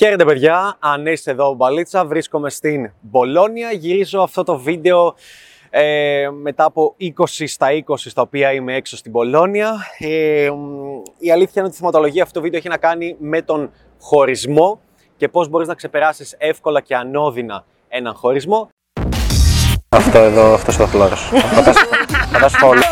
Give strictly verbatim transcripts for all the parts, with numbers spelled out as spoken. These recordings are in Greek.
Χαίρετε παιδιά, Ανέσης εδώ Μπαλίτσα, βρίσκομαι στην Μπολόνια. Γυρίζω αυτό το βίντεο ε, μετά από είκοσι στα είκοσι στα οποία είμαι έξω στην Μπολόνια. Ε, η αλήθεια είναι ότι η θεματολογία αυτού του βίντεο έχει να κάνει με τον χωρισμό και πώς μπορείς να ξεπεράσεις εύκολα και ανώδυνα έναν χωρισμό. Αυτό εδώ, αυτός ο φλόρος. Θα τα σχόλια.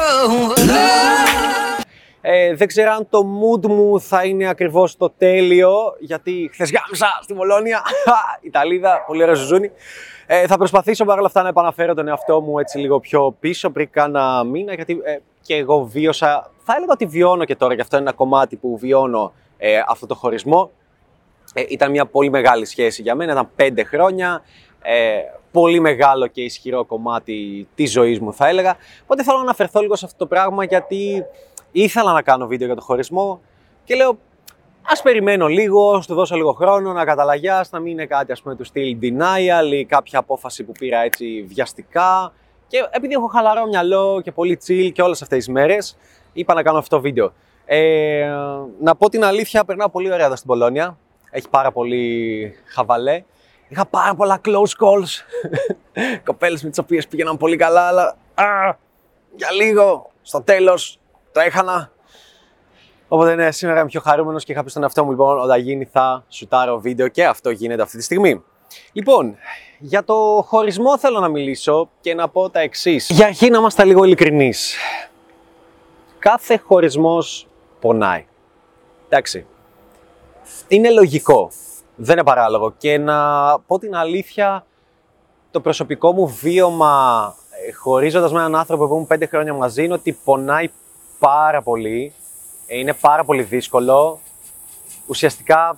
Ε, δεν ξέρω αν το mood μου θα είναι ακριβώς το τέλειο, γιατί χθες γάμισα στη Μπολόνια, Ιταλίδα, πολύ ωραία ζουζούνι. Ε, θα προσπαθήσω παρόλα αυτά να επαναφέρω τον εαυτό μου έτσι λίγο πιο πίσω πριν κάνα μήνα, γιατί ε, και εγώ βίωσα, θα έλεγα ότι βιώνω και τώρα, και αυτό είναι ένα κομμάτι που βιώνω ε, αυτό το χωρισμό. Ε, ήταν μια πολύ μεγάλη σχέση για μένα, ήταν πέντε χρόνια, ε, πολύ μεγάλο και ισχυρό κομμάτι της ζωής μου θα έλεγα. Οπότε θέλω να αναφερθώ λίγο σε αυτό το πράγμα, γιατί ήθελα να κάνω βίντεο για το χωρισμό και λέω ας περιμένω λίγο, ας του δώσω λίγο χρόνο να καταλαγιάσει, να μην είναι κάτι ας πούμε του στυλ denial ή κάποια απόφαση που πήρα έτσι βιαστικά. Και επειδή έχω χαλαρό μυαλό και πολύ chill και όλες αυτές τις μέρες, είπα να κάνω αυτό το βίντεο. Ε, να πω την αλήθεια, περνάω πολύ ωραία εδώ στην Μπολόνια. Έχει πάρα πολύ χαβαλέ. Είχα πάρα πολλά close calls. Κοπέλες με τις οποίες πήγαιναν πολύ καλά, αλλά α, για λίγο, στο τέλος, το έχανα. Οπότε ναι, σήμερα είμαι πιο χαρούμενος και είχα πει στον εαυτό μου, λοιπόν, όταν γίνει θα σουτάρω βίντεο και αυτό γίνεται αυτή τη στιγμή. Λοιπόν, για το χωρισμό θέλω να μιλήσω και να πω τα εξής. Για αρχή να είμαστε λίγο ειλικρινείς. Κάθε χωρισμός πονάει. Εντάξει. Είναι λογικό. Δεν είναι παράλογο. Και να πω την αλήθεια, το προσωπικό μου βίωμα χωρίζοντας με έναν άνθρωπο που ήμουν πέντε χρόνια μαζί είναι ότι πονάει πάρα πολύ. Είναι πάρα πολύ δύσκολο. Ουσιαστικά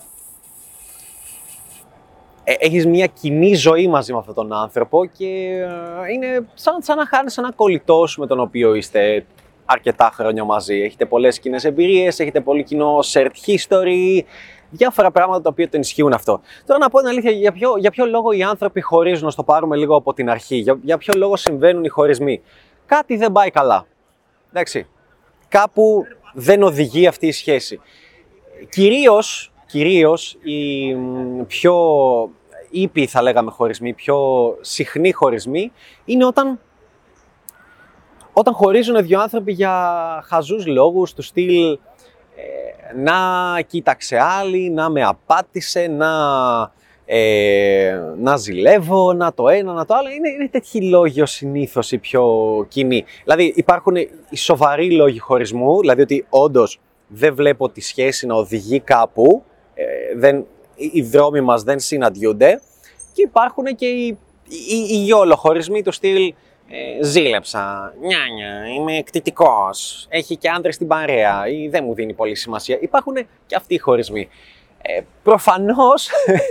ε, έχεις μια κοινή ζωή μαζί με αυτόν τον άνθρωπο και ε, είναι σαν, σαν να χάνεις έναν κολλητό σου με τον οποίο είστε αρκετά χρόνια μαζί. Έχετε πολλές κοινές εμπειρίες, έχετε πολύ κοινό shared history, διάφορα πράγματα τα οποία το ενισχύουν αυτό. Τώρα να πω την αλήθεια, για ποιο, για ποιο λόγο οι άνθρωποι χωρίζουν, να το πάρουμε λίγο από την αρχή, για, για ποιο λόγο συμβαίνουν οι χωρισμοί. Κάτι δεν πάει καλά. Εντάξει. Κάπου δεν οδηγεί αυτή η σχέση. Κυρίως, κυρίως οι πιο ήπιοι θα λέγαμε χωρισμοί, πιο συχνοί χωρισμοί, είναι όταν, όταν χωρίζουν δύο άνθρωποι για χαζούς λόγους, του στυλ ε, να κοίταξε άλλη, να με απάτησε, να, ε, να ζηλεύω, να το ένα, να το άλλο. Είναι, είναι τέτοιοι λόγοι συνήθως οι πιο κοινοί. Δηλαδή υπάρχουν οι σοβαροί λόγοι χωρισμού, δηλαδή ότι όντως δεν βλέπω τη σχέση να οδηγεί κάπου, ε, δεν, οι δρόμοι μας δεν συναντιούνται, και υπάρχουν και οι, οι, οι γιόλο χωρισμοί του στυλ ε, ζήλεψα, νιάνια, είμαι εκτιτικός, έχει και άντρες στην παρέα ή δεν μου δίνει πολύ σημασία. Υπάρχουν και αυτοί οι χωρισμοί. Ε, προφανώς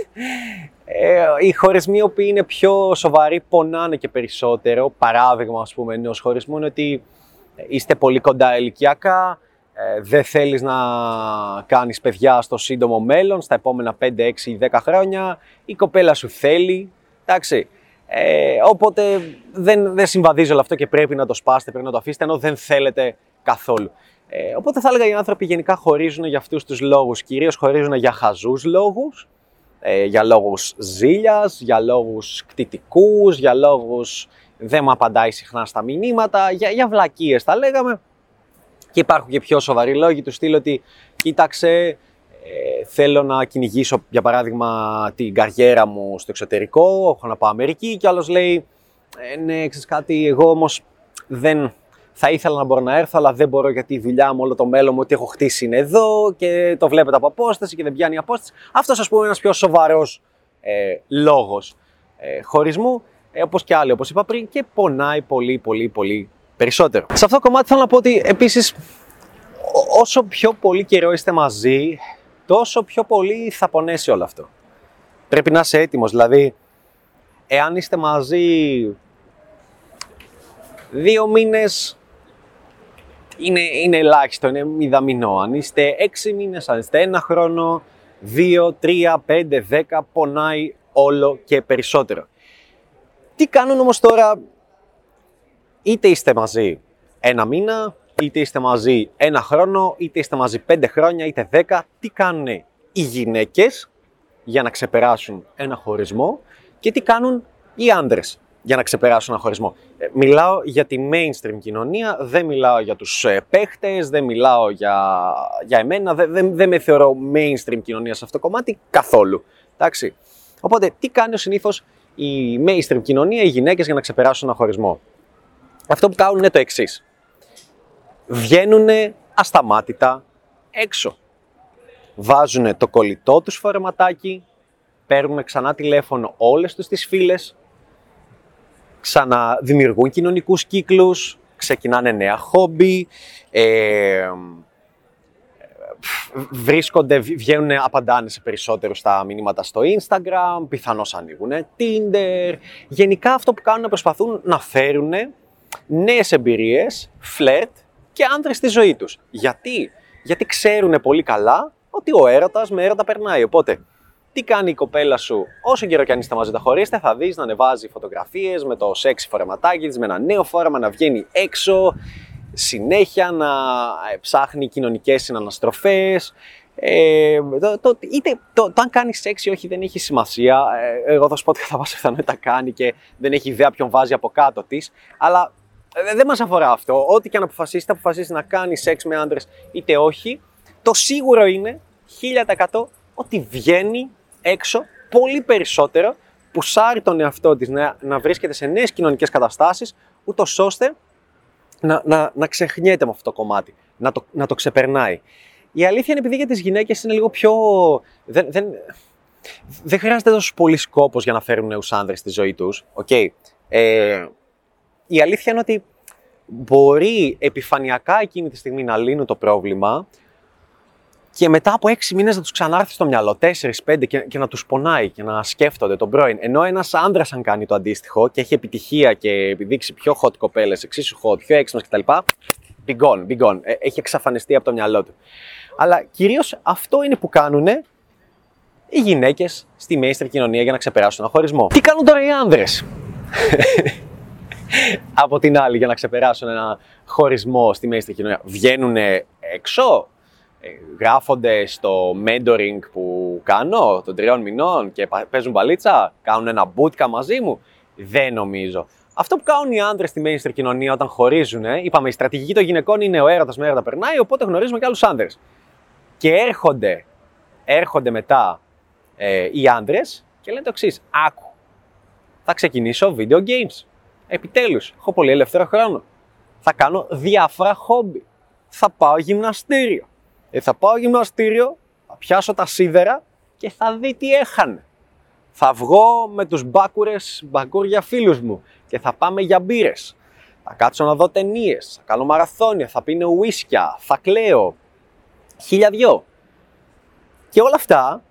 ε, οι χωρισμοί οι οποίοι είναι πιο σοβαροί πονάνε και περισσότερο. Παράδειγμα ας πούμε ενός χωρισμού είναι ότι είστε πολύ κοντά ηλικιακά, ε, δεν θέλεις να κάνεις παιδιά στο σύντομο μέλλον, στα επόμενα πέντε, έξι ή δέκα χρόνια, η κοπέλα σου θέλει, εντάξει. Ε, οπότε δεν, δεν συμβαδίζει όλο αυτό και πρέπει να το σπάσετε, πρέπει να το αφήσετε, ενώ δεν θέλετε καθόλου. Ε, οπότε θα έλεγα οι άνθρωποι γενικά χωρίζουν για αυτούς τους λόγους. Κυρίως χωρίζουν για χαζούς λόγους, ε, για λόγους ζήλιας, για λόγους κτητικούς, για λόγους δεν μου απαντάει συχνά στα μηνύματα, για, για βλακίες θα λέγαμε. Και υπάρχουν και πιο σοβαροί λόγοι του στυλ ότι κοίταξε, ε, θέλω να κυνηγήσω για παράδειγμα την καριέρα μου στο εξωτερικό, έχω να πάω Αμερική, και άλλος λέει ε, ναι, ξέρεις κάτι, εγώ όμως δεν... θα ήθελα να μπορώ να έρθω, αλλά δεν μπορώ γιατί η δουλειά μου, όλο το μέλλον μου, ότι έχω χτίσει είναι εδώ και το βλέπετε από απόσταση και δεν πιάνει απόσταση. Αυτός ας πούμε είναι ένας πιο σοβαρός ε, λόγος ε, χωρισμού, ε, όπως και άλλοι όπως είπα πριν, και πονάει πολύ πολύ πολύ περισσότερο. Σε αυτό το κομμάτι θέλω να πω ότι επίσης όσο πιο πολύ καιρό είστε μαζί, τόσο πιο πολύ θα πονέσει όλο αυτό. Πρέπει να είσαι έτοιμος, δηλαδή εάν είστε μαζί δύο μήνες, Είναι, είναι ελάχιστο, είναι μηδαμινό. Αν είστε έξι μήνες, αν είστε ένα χρόνο, δύο, τρία, πέντε, δέκα, πονάει όλο και περισσότερο. Τι κάνουν όμως τώρα, είτε είστε μαζί ένα μήνα, είτε είστε μαζί ένα χρόνο, είτε είστε μαζί πέντε χρόνια, είτε δέκα, τι κάνουν οι γυναίκες για να ξεπεράσουν ένα χωρισμό και τι κάνουν οι άντρες για να ξεπεράσουν ένα χωρισμό. Μιλάω για τη mainstream κοινωνία, δεν μιλάω για τους παίχτες, δεν μιλάω για, για εμένα, δεν, δεν, δεν με θεωρώ mainstream κοινωνία σε αυτό το κομμάτι καθόλου. Εντάξει. Οπότε, τι κάνει συνήθως η mainstream κοινωνία, οι γυναίκες για να ξεπεράσουν ένα χωρισμό. Αυτό που κάνουν είναι το εξής. Βγαίνουν ασταμάτητα έξω. Βάζουν το κολλητό τους φορεματάκι, παίρνουν ξανά τηλέφωνο όλες τους τις φίλες, ξαναδημιουργούν κοινωνικούς κύκλους, ξεκινάνε νέα χόμπι, ε, βρίσκονται, βγαίνουν, απαντάνε σε περισσότερο στα μηνύματα στο Instagram, πιθανώς ανοίγουν Tinder. Γενικά αυτό που κάνουν προσπαθούν να φέρουν νέες εμπειρίες, φλερτ και άντρες στη ζωή τους. Γιατί? Γιατί ξέρουν πολύ καλά ότι ο έρωτας με έρωτα περνάει. Οπότε, τι κάνει η κοπέλα σου, όσο καιρό κι αν είστε μαζί τα χωρίστε, θα δεις να ανεβάζει φωτογραφίες με το σεξι φορεματάκι της, με ένα νέο φόρεμα, να βγαίνει έξω, συνέχεια να ψάχνει κοινωνικές συναναστροφές. Ε, το, το, είτε το, το αν κάνει σεξ ή όχι δεν έχει σημασία. Ε, εγώ θα σου πω ότι κατά πάσα πιθανότητα κάνει και δεν έχει ιδέα ποιον βάζει από κάτω της. Αλλά ε, δεν μας αφορά αυτό. Ό,τι και αν αποφασίσει, θα αποφασίσει να κάνει σεξ με άντρες είτε όχι. Το σίγουρο είναι χίλια τοις εκατό ότι βγαίνει έξω πολύ περισσότερο, πουσάρει τον εαυτό της να, να βρίσκεται σε νέες κοινωνικές καταστάσεις, ούτως ώστε να, να, να ξεχνιέται με αυτό το κομμάτι, να το, να το ξεπερνάει. Η αλήθεια είναι επειδή για τις γυναίκες είναι λίγο πιο... Δεν, δεν, δεν χρειάζεται τόσο πολύ σκόπος για να φέρουν νέους άνδρες στη ζωή τους. Okay. Ε, η αλήθεια είναι ότι μπορεί επιφανειακά εκείνη τη στιγμή να λύνουν το πρόβλημα και μετά από έξι μήνες να τους ξανάρθει στο μυαλό, τέσσερις πέντε και, και να τους πονάει και να σκέφτονται τον πρώην. Ενώ ένας άντρας, αν κάνει το αντίστοιχο και έχει επιτυχία και επιδείξει πιο hot κοπέλες, εξίσου hot, πιο έξυπνες κτλ. Be gone, be gone. Έχει εξαφανιστεί από το μυαλό του. Αλλά κυρίως αυτό είναι που κάνουν οι γυναίκες στη mainstream κοινωνία για να ξεπεράσουν ένα χωρισμό. Τι κάνουν τώρα οι άνδρες από την άλλη για να ξεπεράσουν ένα χωρισμό στη mainstream κοινωνία? Βγαίνουν έξω, γράφονται στο mentoring που κάνω των τριών μηνών και παίζουν μπαλίτσα, κάνουν ένα bootcamp μαζί μου? Δεν νομίζω. Αυτό που κάνουν οι άντρες στη mainstream κοινωνία όταν χωρίζουν, είπαμε, η στρατηγική των γυναικών είναι ο έρωτας με έρωτα περνάει, οπότε γνωρίζουμε και άλλους άντρες. Και έρχονται, έρχονται μετά ε, οι άντρες και λένε το εξής: άκου, θα ξεκινήσω video games. Επιτέλους, έχω πολύ ελεύθερο χρόνο. Θα κάνω διάφορα χόμπι. Θα πάω γυμναστήριο. Ε, θα πάω γυμναστήριο, θα πιάσω τα σίδερα και θα δει τι έχανε. Θα βγω με τους μπάκουρες, μπακούρια φίλους μου και θα πάμε για μπύρες. Θα κάτσω να δω ταινίες, θα κάνω μαραθώνια, θα πίνω ουίσκια, θα κλαίω. Χίλια δυο. Και όλα αυτά,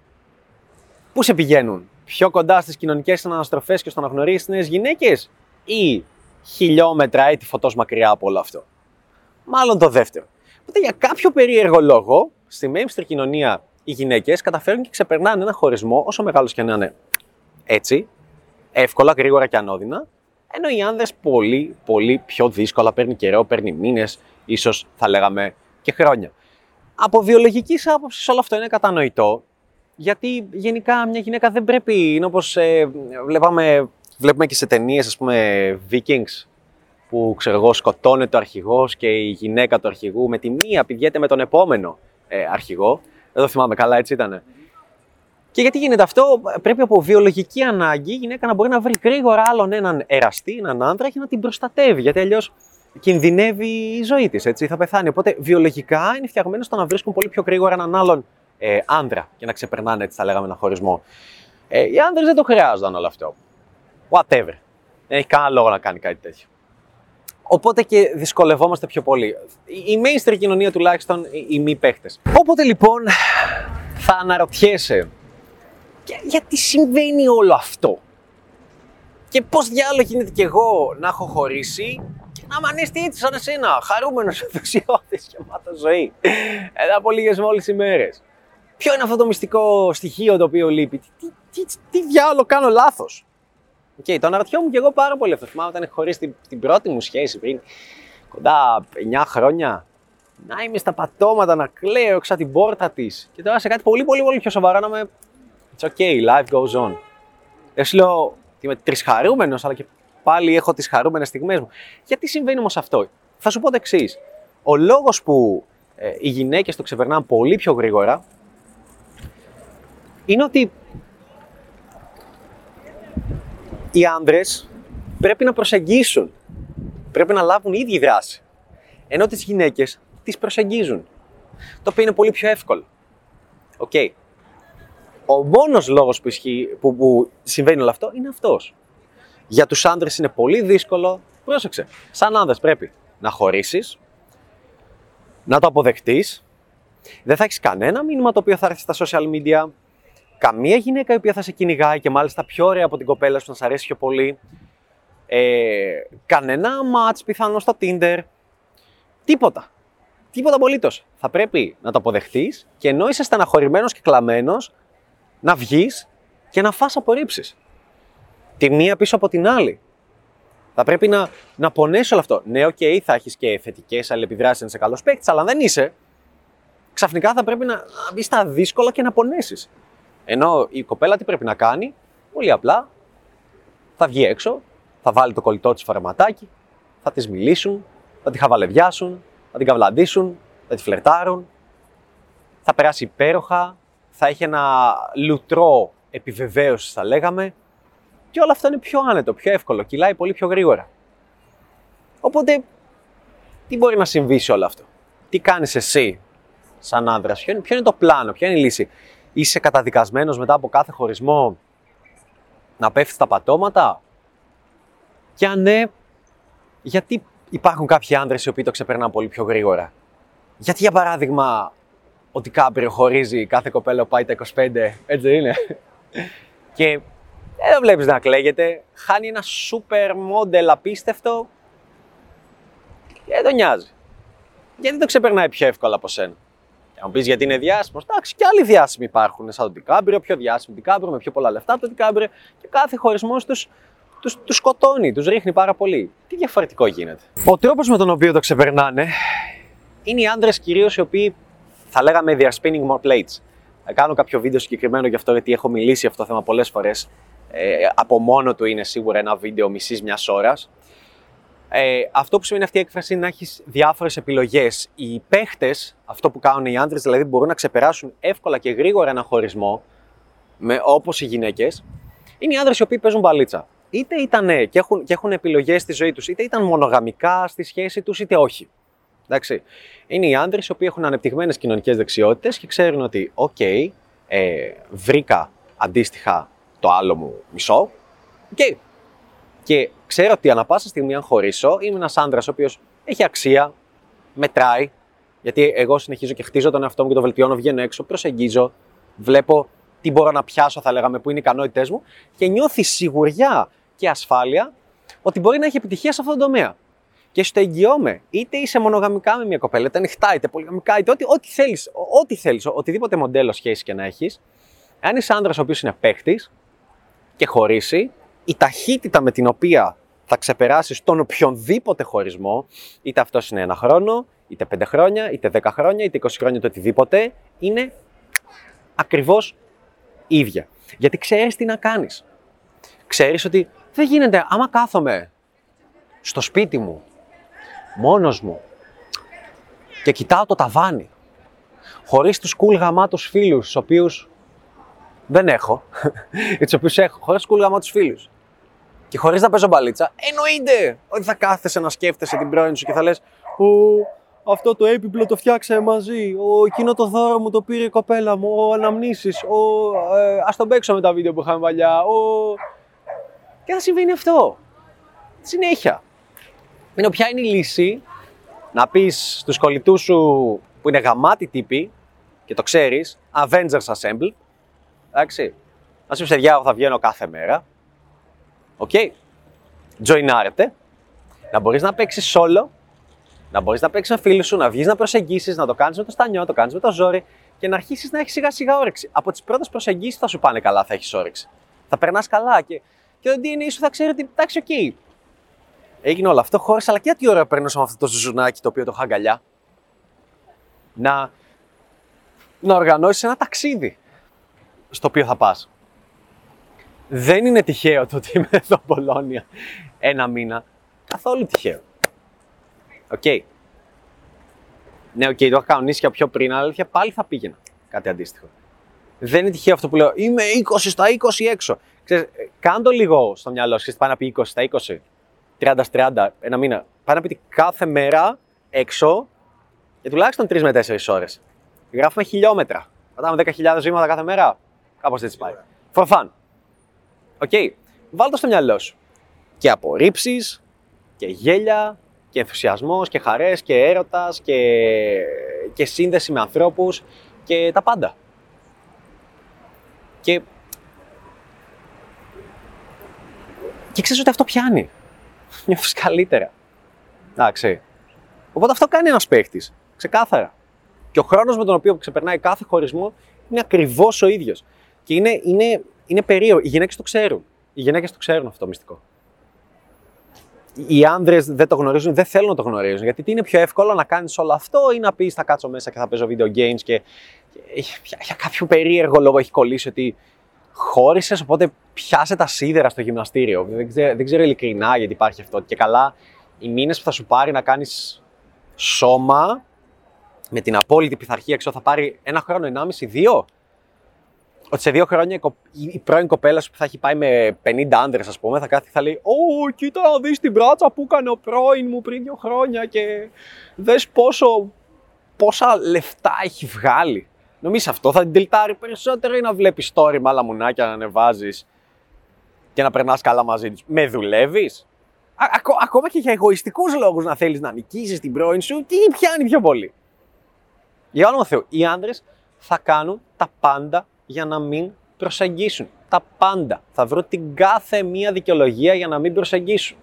πού σε πηγαίνουν? Πιο κοντά στις κοινωνικές αναστροφές και στο να γνωρίσεις νέες γυναίκες ή χιλιόμετρα έτη φωτός μακριά από όλο αυτό? Μάλλον το δεύτερο. Οπότε για κάποιο περίεργο λόγο, στη mainstream κοινωνία οι γυναίκες καταφέρουν και ξεπερνάνε ένα χωρισμό, όσο μεγάλος και να είναι, έτσι, εύκολα, γρήγορα και ανώδυνα, ενώ οι άνδρες πολύ, πολύ πιο δύσκολα, παίρνει καιρό, παίρνει μήνες, ίσως θα λέγαμε και χρόνια. Από βιολογικής άποψης όλο αυτό είναι κατανοητό, γιατί γενικά μια γυναίκα δεν πρέπει, είναι όπως ε, βλέπαμε, βλέπουμε και σε ταινίες, ας πούμε, Vikings, που ξέρω εγώ σκοτώνεται ο αρχηγός και η γυναίκα του αρχηγού με τη μία πηδιέται με τον επόμενο ε, αρχηγό. Δεν το θυμάμαι καλά, έτσι ήτανε. Και γιατί γίνεται αυτό? Πρέπει από βιολογική ανάγκη η γυναίκα να μπορεί να βρει γρήγορα άλλον έναν εραστή, έναν άντρα και να την προστατεύει. Γιατί αλλιώς κινδυνεύει η ζωή της, έτσι, θα πεθάνει. Οπότε βιολογικά είναι φτιαγμένο στο να βρίσκουν πολύ πιο γρήγορα έναν άλλον ε, άντρα και να ξεπερνάνε, έτσι θα λέγαμε, ένα χωρισμό. Ε, οι άντρες δεν το χρειάζονταν όλο αυτό. Whatever. Δεν έχει κανένα λόγο να κάνει κάτι τέτοιο. Οπότε και δυσκολευόμαστε πιο πολύ. Η mainstream κοινωνία τουλάχιστον, οι μη παίχτες. Όποτε λοιπόν θα αναρωτιέσαι γιατί συμβαίνει όλο αυτό και πώς διάλογο γίνεται κι εγώ να έχω χωρίσει και να είμαι ανέστη έτσι σαν εσένα, χαρούμενος, ενθουσιώδης, γεμάτο ζωή, εδώ από λίγες μόλις ημέρες. Ποιο είναι αυτό το μυστικό στοιχείο το οποίο λείπει? Τι, τι, τι, τι διάλογο κάνω λάθος? Okay, το αναρωτιόμουν και εγώ πάρα πολύ αυτό. Θυμάμαι όταν έχω χωρίσει την, την πρώτη μου σχέση πριν κοντά εννιά χρόνια. Να είμαι στα πατώματα, να κλαίω έξω την πόρτα της. Και τώρα σε κάτι πολύ πολύ πολύ πιο σοβαρό να είμαι It's okay, life goes on. Δεν σου λέω ότι είμαι τρισχαρούμενος, αλλά και πάλι έχω τις χαρούμενες στιγμές μου. Γιατί συμβαίνει όμως αυτό? Θα σου πω το εξής. Ο λόγος που ε, οι γυναίκες το ξεπερνάνε πολύ πιο γρήγορα είναι ότι οι άνδρες πρέπει να προσεγγίσουν, πρέπει να λάβουν η ίδια δράση. Ενώ τις γυναίκες τις προσεγγίζουν, το οποίο είναι πολύ πιο εύκολο. Okay. Ο μόνος λόγος που, ισχύει, που, που συμβαίνει όλο αυτό είναι αυτός. Για τους άνδρες είναι πολύ δύσκολο. Πρόσεξε, σαν άνδρας πρέπει να χωρίσεις, να το αποδεχτείς, δεν θα έχεις κανένα μήνυμα το οποίο θα έρθει στα social media, καμία γυναίκα η οποία θα σε κυνηγάει και μάλιστα πιο ωραία από την κοπέλα σου να σ' αρέσει πιο πολύ, ε, κανένα match πιθανό στο Tinder, τίποτα. Τίποτα απολύτως. Θα πρέπει να το αποδεχτείς και ενώ είσαι στεναχωρημένος και κλαμμένος, να βγεις και να φας απορρίψεις. Τη μία πίσω από την άλλη. Θα πρέπει να, να πονέσει όλο αυτό. Ναι, οκ, okay, θα έχεις και θετικές αλληλεπιδράσεις, είσαι καλός παίκτης, αλλά αν δεν είσαι, ξαφνικά θα πρέπει να, να μπεις στα δύσκολα και να πονέσεις. Ενώ η κοπέλα τι πρέπει να κάνει? Πολύ απλά. Θα βγει έξω, θα βάλει το κολλητό της φαρματάκι, θα της μιλήσουν, θα τη χαβαλεδιάσουν, θα την καυλαντήσουν, θα τη φλερτάρουν, θα περάσει υπέροχα, θα έχει ένα λουτρό επιβεβαίωση, θα λέγαμε, και όλο αυτό είναι πιο άνετο, πιο εύκολο, κυλάει πολύ πιο γρήγορα. Οπότε, τι μπορεί να συμβεί σε όλο αυτό? Τι κάνεις εσύ, σαν άνδρας? Ποιο είναι, ποιο είναι το πλάνο, ποια είναι η λύση? Είσαι καταδικασμένος μετά από κάθε χωρισμό να πέφτεις στα πατώματα? Και αν ναι, γιατί υπάρχουν κάποιοι άνδρες οι οποίοι το ξεπερνάνε πολύ πιο γρήγορα? Γιατί, για παράδειγμα, ο Ντικάπριο χωρίζει κάθε κοπέλα που πάει τα είκοσι πέντε, έτσι δεν είναι? Και δεν το βλέπεις να κλαίγεται, χάνει ένα super model απίστευτο και δεν τον νοιάζει. Γιατί το ξεπερνάει πιο εύκολα από σένα? Αν μου πεις γιατί είναι διάσημος, εντάξει, και άλλοι διάσημοι υπάρχουν σαν τον Ντικάπριο, πιο διάσημο Ντικάπριο, με πιο πολλά λεφτά από τον Ντικάπριο, και κάθε χωρισμός τους τους, τους σκοτώνει, τους ρίχνει πάρα πολύ. Τι διαφορετικό γίνεται? Ο τρόπος με τον οποίο το ξεπερνάνε είναι οι άνδρες κυρίως οι οποίοι θα λέγαμε they are spinning more plates. Θα κάνω κάποιο βίντεο συγκεκριμένο γι' αυτό, γιατί έχω μιλήσει για αυτό το θέμα πολλές φορές. Ε, από μόνο του είναι σίγουρα ένα βίντεο μισής μιας ώρας. Ε, αυτό που σημαίνει αυτή η έκφραση είναι να έχεις διάφορες επιλογές. Οι παίχτες, αυτό που κάνουν οι άντρες, δηλαδή μπορούν να ξεπεράσουν εύκολα και γρήγορα ένα χωρισμό, με, όπως οι γυναίκες, είναι οι άντρες οι οποίοι παίζουν μπαλίτσα. Είτε ήταν και έχουν, και έχουν επιλογές στη ζωή τους, είτε ήταν μονογαμικά στη σχέση τους, είτε όχι. Εντάξει. Είναι οι άντρες οι οποίοι έχουν ανεπτυγμένες κοινωνικές δεξιότητες και ξέρουν ότι, οκ, okay, ε, βρήκα αντίστοιχα το άλλο μου μισό, okay. Και ξέρω ότι ανά πάσα στιγμή, αν χωρίσω, είμαι ένας άντρας ο οποίος έχει αξία, μετράει, γιατί εγώ συνεχίζω και χτίζω τον εαυτό μου και το βελτιώνω, βγαίνω έξω, προσεγγίζω, βλέπω τι μπορώ να πιάσω, θα λέγαμε, που είναι οι ικανότητές μου, και νιώθει σιγουριά και ασφάλεια ότι μπορεί να έχει επιτυχία σε αυτόν τον τομέα. Και στο εγγυώμαι, είτε είσαι μονογαμικά με μια κοπέλα, είτε ανοιχτά, είτε πολυγαμικά, είτε ό,τι, ό,τι θέλεις, ό,τι θέλεις, οτιδήποτε μοντέλο σχέση και να έχεις, αν είσαι άντρας ο οποίος είναι παίχτης και χωρίσει, η ταχύτητα με την οποία θα ξεπεράσεις τον οποιονδήποτε χωρισμό, είτε αυτός είναι ένα χρόνο, είτε πέντε χρόνια, είτε δέκα χρόνια, είτε είκοσι χρόνια, το οτιδήποτε, είναι ακριβώς ίδια. Γιατί ξέρεις τι να κάνεις. Ξέρεις ότι δεν γίνεται, άμα κάθομαι στο σπίτι μου, μόνος μου, και κοιτάω το ταβάνι, χωρίς τους cool γαμάτους φίλους, τους οποίους δεν έχω, τους οποίους έχω, χωρίς cool γαμάτους φίλους, και χωρίς να παίζω μπαλίτσα, εννοείται ότι θα κάθεσαι να σκέφτεσαι την πρώην σου και θα λες, «Ω, αυτό το έπιπλο το φτιάξαμε μαζί, ο, εκείνο το δώρο μου το πήρε η κοπέλα μου, ο, αναμνήσεις, ο, ε, ας τον παίξω με τα βίντεο που είχαμε παλιά, ο...» Και θα συμβαίνει αυτό. Συνέχεια. Είναι ποια είναι η λύση? Να πεις στους κολλητούς σου που είναι γαμάτοι τύποι και το ξέρεις, Avengers Assemble, εντάξει, να σου παιδιά, εγώ θα βγαίνω κάθε μέρα, οκ, okay. Τζοινάρετε, να μπορείς να παίξεις solo, να μπορείς να παίξεις με φίλους σου, να βγεις να προσεγγίσεις, να το κάνεις με το στανιό, να το κάνεις με το ζόρι και να αρχίσεις να έχεις σιγά σιγά όρεξη. Από τις πρώτες προσεγγίσεις θα σου πάνε καλά, θα έχεις όρεξη. Θα περνάς καλά και, και το ντι εν έι σου θα ξέρει ότι εντάξει, οκ. Okay. Έγινε όλο αυτό, χώρισα, αλλά και τι ώρα περνούσα με αυτό το ζουζουνάκι το οποίο το είχα αγκαλιά. Να, να οργανώσεις ένα ταξίδι. στο οποίο θα πας. Δεν είναι τυχαίο το ότι είμαι εδώ Πολώνια ένα μήνα. Καθόλου τυχαίο. Οκ. Okay. Ναι, οκ, okay, το είχα κανονίσει για πιο πριν, αλλά αλήθεια πάλι θα πήγαινα κάτι αντίστοιχο. Δεν είναι τυχαίο αυτό που λέω. Είμαι είκοσι στα είκοσι έξω. Ξέρεις, κάν το λίγο στο μυαλό σου. Πάει να πει είκοσι στα είκοσι, τριάντα στα τριάντα, ένα μήνα. Πάει να πει κάθε μέρα έξω για τουλάχιστον τρεις με τέσσερις ώρες. Γράφουμε χιλιόμετρα. Πατάμε δέκα χιλιάδες βήματα κάθε μέρα. Κάπως έτσι πάει. For fun. Οκ. Okay. Βάλ' το στο μυαλό σου. Και απορρίψεις, και γέλια, και ενθουσιασμός, και χαρές, και έρωτας, και, και σύνδεση με ανθρώπους, και τα πάντα. Και, και ξέρεις ότι αυτό πιάνει. Νιώθεις καλύτερα. Εντάξει. Οπότε αυτό κάνει ένας παίχτης. Ξεκάθαρα. Και ο χρόνος με τον οποίο ξεπερνάει κάθε χωρισμό είναι ακριβώς ο ίδιος. Και είναι, είναι, είναι περίεργο. Οι γυναίκες το ξέρουν. Οι γυναίκες το ξέρουν αυτό το μυστικό. Οι άνδρες δεν το γνωρίζουν, δεν θέλουν να το γνωρίζουν. Γιατί τι είναι πιο εύκολο να κάνεις όλο αυτό ή να πεις θα κάτσω μέσα και θα παίζω video games και, και για, για κάποιο περίεργο λόγο έχει κολλήσει ότι χώρισες, οπότε πιάσε τα σίδερα στο γυμναστήριο. Δεν ξέρω, δεν ξέρω ειλικρινά γιατί υπάρχει αυτό. Και καλά, οι μήνες που θα σου πάρει να κάνεις σώμα με την απόλυτη πειθαρχία, ξέρω, θα πάρει ένα χρόνο, ενάμιση, δύο. Ότι σε δύο χρόνια η πρώην κοπέλα σου που θα έχει πάει με πενήντα άντρες, ας πούμε, θα κάθεται και θα λέει «Ω, κοίτα να δεις την πράτσα που έκανε ο πρώην μου πριν δύο χρόνια και δες πόσο, πόσα λεφτά έχει βγάλει». Νομίζεις αυτό θα την τιλτάρει περισσότερο ή να βλέπεις story με άλλα μουνάκια να ανεβάζεις και να περνάς καλά μαζί της. Με δουλεύεις? Α, ακό, ακόμα και για εγωιστικούς λόγους να θέλεις να νικήσεις την πρώην σου, τι πιάνει πιο πολύ? Για όνομα Θεού, οι άντρες θα κάνουν τα πάντα για να μην προσεγγίσουν. Τα πάντα. Θα βρουν την κάθε μία δικαιολογία για να μην προσεγγίσουν.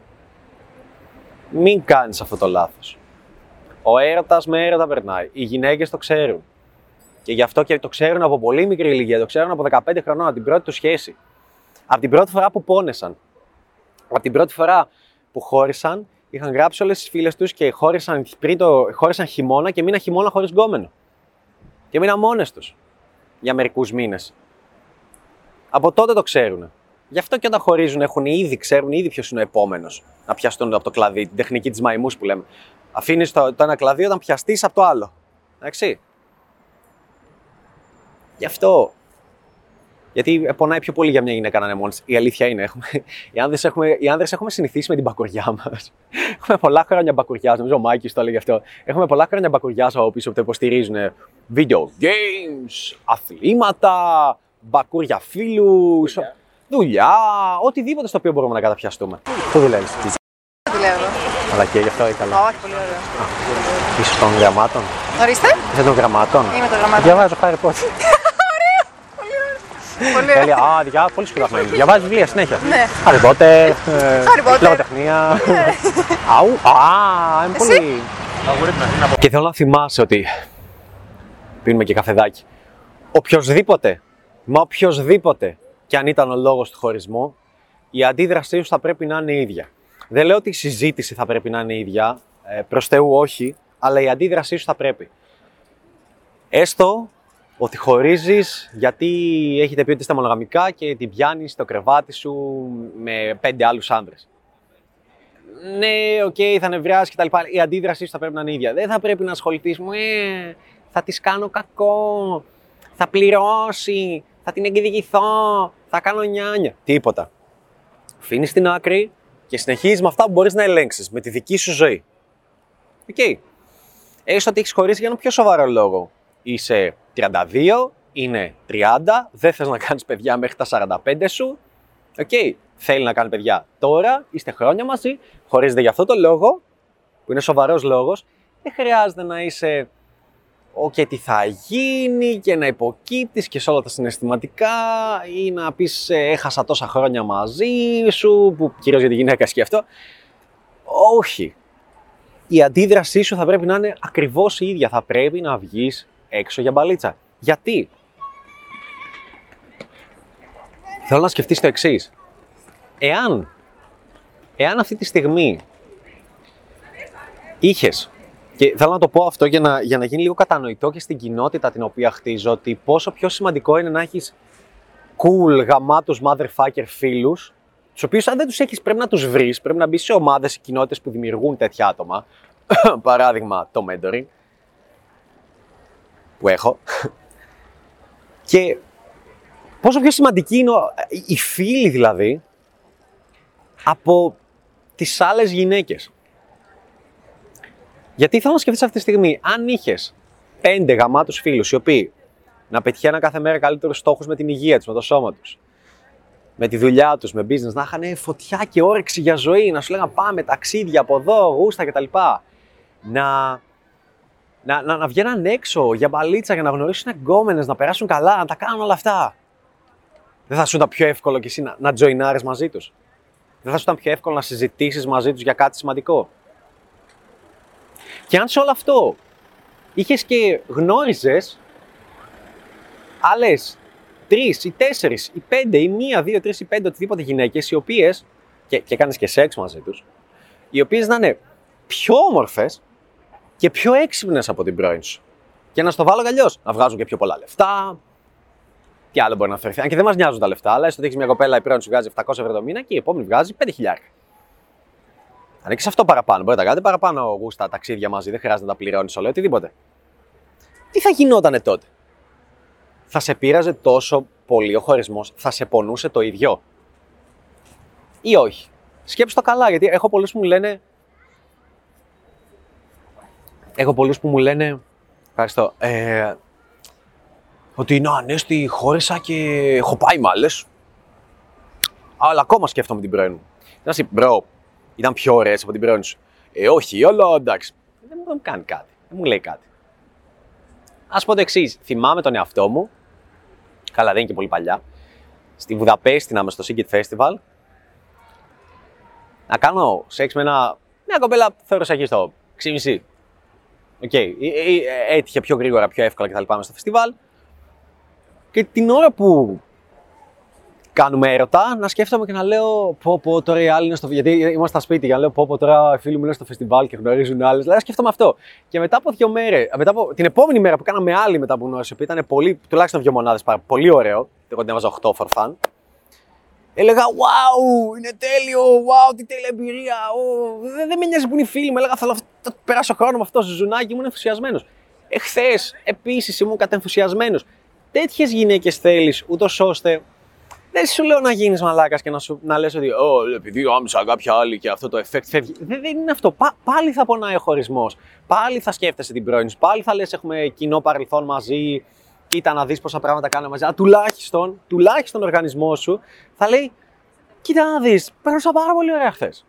Μην κάνεις αυτό το λάθος. Ο έρωτας με έρωτα περνάει. Οι γυναίκες το ξέρουν. Και γι' αυτό και το ξέρουν από πολύ μικρή ηλικία. Το ξέρουν από δεκαπέντε χρονών, από την πρώτη του σχέση. Από την πρώτη φορά που πόνεσαν. Από την πρώτη φορά που χώρισαν, είχαν γράψει όλες τις φίλες τους και χώρισαν, πριν το, χώρισαν χειμώνα και μείναν χειμώνα χωρίς γκόμενο. Και μείναν μόνες τους. Για μερικούς μήνες. Από τότε το ξέρουν. Γι' αυτό και όταν χωρίζουν έχουν ήδη, ξέρουν ήδη ποιος είναι ο επόμενος να πιαστούν από το κλαδί, την τεχνική της μαϊμούς που λέμε. Αφήνεις το, το ένα κλαδί όταν πιαστείς από το άλλο. Εντάξει. Γι' αυτό. Γιατί πονάει πιο πολύ για μια γυναίκα να είναι μόνη. Η αλήθεια είναι. Έχουμε, οι, άνδρες έχουμε, οι άνδρες έχουμε συνηθίσει με την μπακουριά μας. Έχουμε πολλά χρόνια μπακουριάς. Νομίζω ο Μάκης το έλεγε αυτό. Έχουμε πολλά χρόνια μπακουριάς από πίσω που το υποστηρίζουν. Video games, αθλήματα, μπακούρια φίλους, δουλειά. δουλειά, οτιδήποτε στο οποίο μπορούμε να καταπιαστούμε. Πού δουλεύεις? Δουλεύω. Αλλά και γι' αυτό ή καλά? Όχι, πολύ ωραίο. Είσαι των γραμμάτων? Ορίστε. Είσαι των γραμμάτων? Είμαι των γραμμάτων. Διαβάζω Harry Potter. Πολύ ωραία. Α, διά, πολύ σπουδασμένη. Διαβάζεις βιβλία συνέχεια? Ναι. Harry Potter, Potter. λογοτεχνία. Αου, α, είναι πολύ. Και θέλω να θυμάσαι ότι πίνουμε και καφεδάκι. Οποιοσδήποτε, μα οποιοσδήποτε και αν ήταν ο λόγος του χωρισμού, η αντίδρασή σου θα πρέπει να είναι ίδια. Δεν λέω ότι η συζήτηση θα πρέπει να είναι ίδια, προς Θεού όχι, αλλά η αντίδρασή σου θα πρέπει. Έστω ότι χωρίζεις γιατί έχετε πει ότι είστε μονογαμικά και την πιάνεις στο κρεβάτι σου με πέντε άλλους άντρες. Ναι, οκ, okay, θα νευριάσεις κτλ. Η αντίδρασή σου θα πρέπει να είναι ίδια. Δεν θα πρέπει να ασχοληθείς μου, ε, θα της κάνω κακό, θα πληρώσει, θα την εκδικηθώ, θα κάνω νιάνια. Τίποτα. Αφήνεις στην άκρη και συνεχίζεις με αυτά που μπορείς να ελέγξεις, με τη δική σου ζωή. Οκ. Okay. Έστω ότι έχεις χωρίσει για ένα πιο σοβαρό λόγο. Είσαι τριάντα δύο, είναι τριάντα, δεν θες να κάνεις παιδιά μέχρι τα σαράντα πέντε σου. Οκ. Okay. Θέλει να κάνει παιδιά τώρα, είστε χρόνια μαζί, χωρίζετε για αυτό το λόγο, που είναι σοβαρός λόγος, δεν χρειάζεται να είσαι «Ω και τι θα γίνει» και να υποκύπτεις και σε όλα τα συναισθηματικά ή να πεις «Έχασα τόσα χρόνια μαζί σου», που κυρίως για τη γυναίκα σκέφτω. Όχι. Η αντίδρασή σου θα πρέπει να είναι ακριβώς η ίδια. Θα πρέπει να βγεις έξω για μπαλίτσα. Γιατί? Θέλω να σκεφτείς το εξής. Εάν, εάν αυτή τη στιγμή είχες, και θέλω να το πω αυτό για να, για να γίνει λίγο κατανοητό και στην κοινότητα την οποία χτίζω, ότι πόσο πιο σημαντικό είναι να έχεις cool, γαμάτους motherfucker φίλους, τους οποίους αν δεν τους έχεις πρέπει να τους βρεις, πρέπει να μπεις σε ομάδες, κοινότητες που δημιουργούν τέτοια άτομα. Παράδειγμα, το mentoring που έχω. Και πόσο πιο σημαντική είναι οι φίλοι δηλαδή από τις άλλες γυναίκες. Γιατί θέλω να σκεφτείς αυτή τη στιγμή, αν είχες πέντε γαμάτους φίλους οι οποίοι να πετυχαίναν κάθε μέρα καλύτερους στόχους με την υγεία τους, με το σώμα τους, με τη δουλειά τους, με business, να είχαν φωτιά και όρεξη για ζωή, να σου λέγαν πάμε ταξίδια από εδώ, γούστα κτλ. Να, να, να, να βγαίναν έξω για μπαλίτσα, για να γνωρίσουν γκόμενες, να περάσουν καλά, να τα κάνουν όλα αυτά. Δεν θα σου ήταν πιο εύκολο κι εσύ να, να τζοινάρεις μαζί τους? Δεν θα σου ήταν πιο εύκολο να συζητήσεις μαζί τους για κάτι σημαντικό? Και αν σε όλο αυτό είχες και γνώριζες άλλες τρεις ή τέσσερις ή πέντε ή μία, δύο, τρεις ή πέντε οτιδήποτε γυναίκες, οι οποίες, και, και κάνεις και σεξ μαζί τους, οι οποίες να είναι πιο όμορφες και πιο έξυπνες από την πρώην σου. Και να στο βάλω κι αλλιώς, να βγάζουν και πιο πολλά λεφτά. Τι άλλο μπορεί να φέρει? Αν και δεν μας νοιάζουν τα λεφτά, αλλά έστω ότι έχεις μια κοπέλα, η πρώην σου βγάζει επτακόσια ευρώ το μήνα και η επόμενη βγάζει πέντε χιλιάδες. Αν έχεις αυτό παραπάνω, μπορείτε να κάνετε παραπάνω γούστα ταξίδια μαζί, δεν χρειάζεται να τα πληρώνεις όλα, οτιδήποτε. Τι θα γινότανε τότε? Θα σε πείραζε τόσο πολύ ο χωρισμός, θα σε πονούσε το ίδιο ή όχι? Σκέψου το καλά, γιατί έχω πολλούς που μου λένε. Έχω πολλούς που μου λένε. Ευχαριστώ. Ε, ότι να, ανέστη, χώρισα και έχω πάει με άλλες. Αλλά ακόμα σκέφτομαι την πρώην μου. Να σου πει, bro, ήταν πιο ωραίες από την πρώην σου? Ε, όχι, αλλά εντάξει. Δεν μου κάνει κάτι. Δεν μου λέει κάτι. Ας πω το εξής. Θυμάμαι τον εαυτό μου. Καλά, δεν είναι και πολύ παλιά. Στη Βουδαπέστη, να είμαι στο Sigit Festival. Να κάνω σεξ με ένα, μια κοπέλα που θεώρησα εκεί στο έξι και μισή. Οκ. Okay. Έτυχε πιο γρήγορα, πιο εύκολα και θα πάμε στο φεστιβάλ. Και την ώρα που κάνουμε έρωτα, να σκέφτομαι και να λέω πω πω τώρα οι άλλοι είναι στο... Γιατί είμαστε στα σπίτι, για να λέω πω πω τώρα οι φίλοι μου είναι στο φεστιβάλ και γνωρίζουν άλλες. Δηλαδή σκέφτομαι αυτό. Και μετά από δύο μέρες, μετά από την επόμενη μέρα που κάναμε άλλη μετά που γνώρισε, που ήταν πολύ, τουλάχιστον δύο μονάδες, πολύ ωραίο, εγώ την έβαζα οκτώ for fun. Έλεγα, wow, είναι τέλειο, wow, τι τέλεια εμπειρία. Oh, δεν, δεν με νοιάζει που είναι οι φίλοι μου. Έλεγα, θέλω να περάσω χρόνο με αυτό το ζουνάκι, ήμουν ενθουσιασμένος. Εχθές, επίσης, ήμουν κατενθουσιασμένος. Τέτοιες γυναίκες θέλεις, ούτως ώστε. Δεν σου λέω να γίνεις μαλάκας και να, σου, να λες ότι oh, επειδή άμυσα κάποια άλλη και αυτό το effect φεύγει. Δεν, δεν είναι αυτό. Πά, πάλι θα πονάει ο χωρισμός. Πάλι θα σκέφτεσαι την πρώην σου. Πάλι θα λες έχουμε κοινό παρελθόν μαζί. Κοίτα να δεις πόσα πράγματα κάνουμε μαζί. Αλλά τουλάχιστον, τουλάχιστον ο οργανισμός σου θα λέει κοίτα να δεις, πέρασα πάρα πολύ ωραία χθες.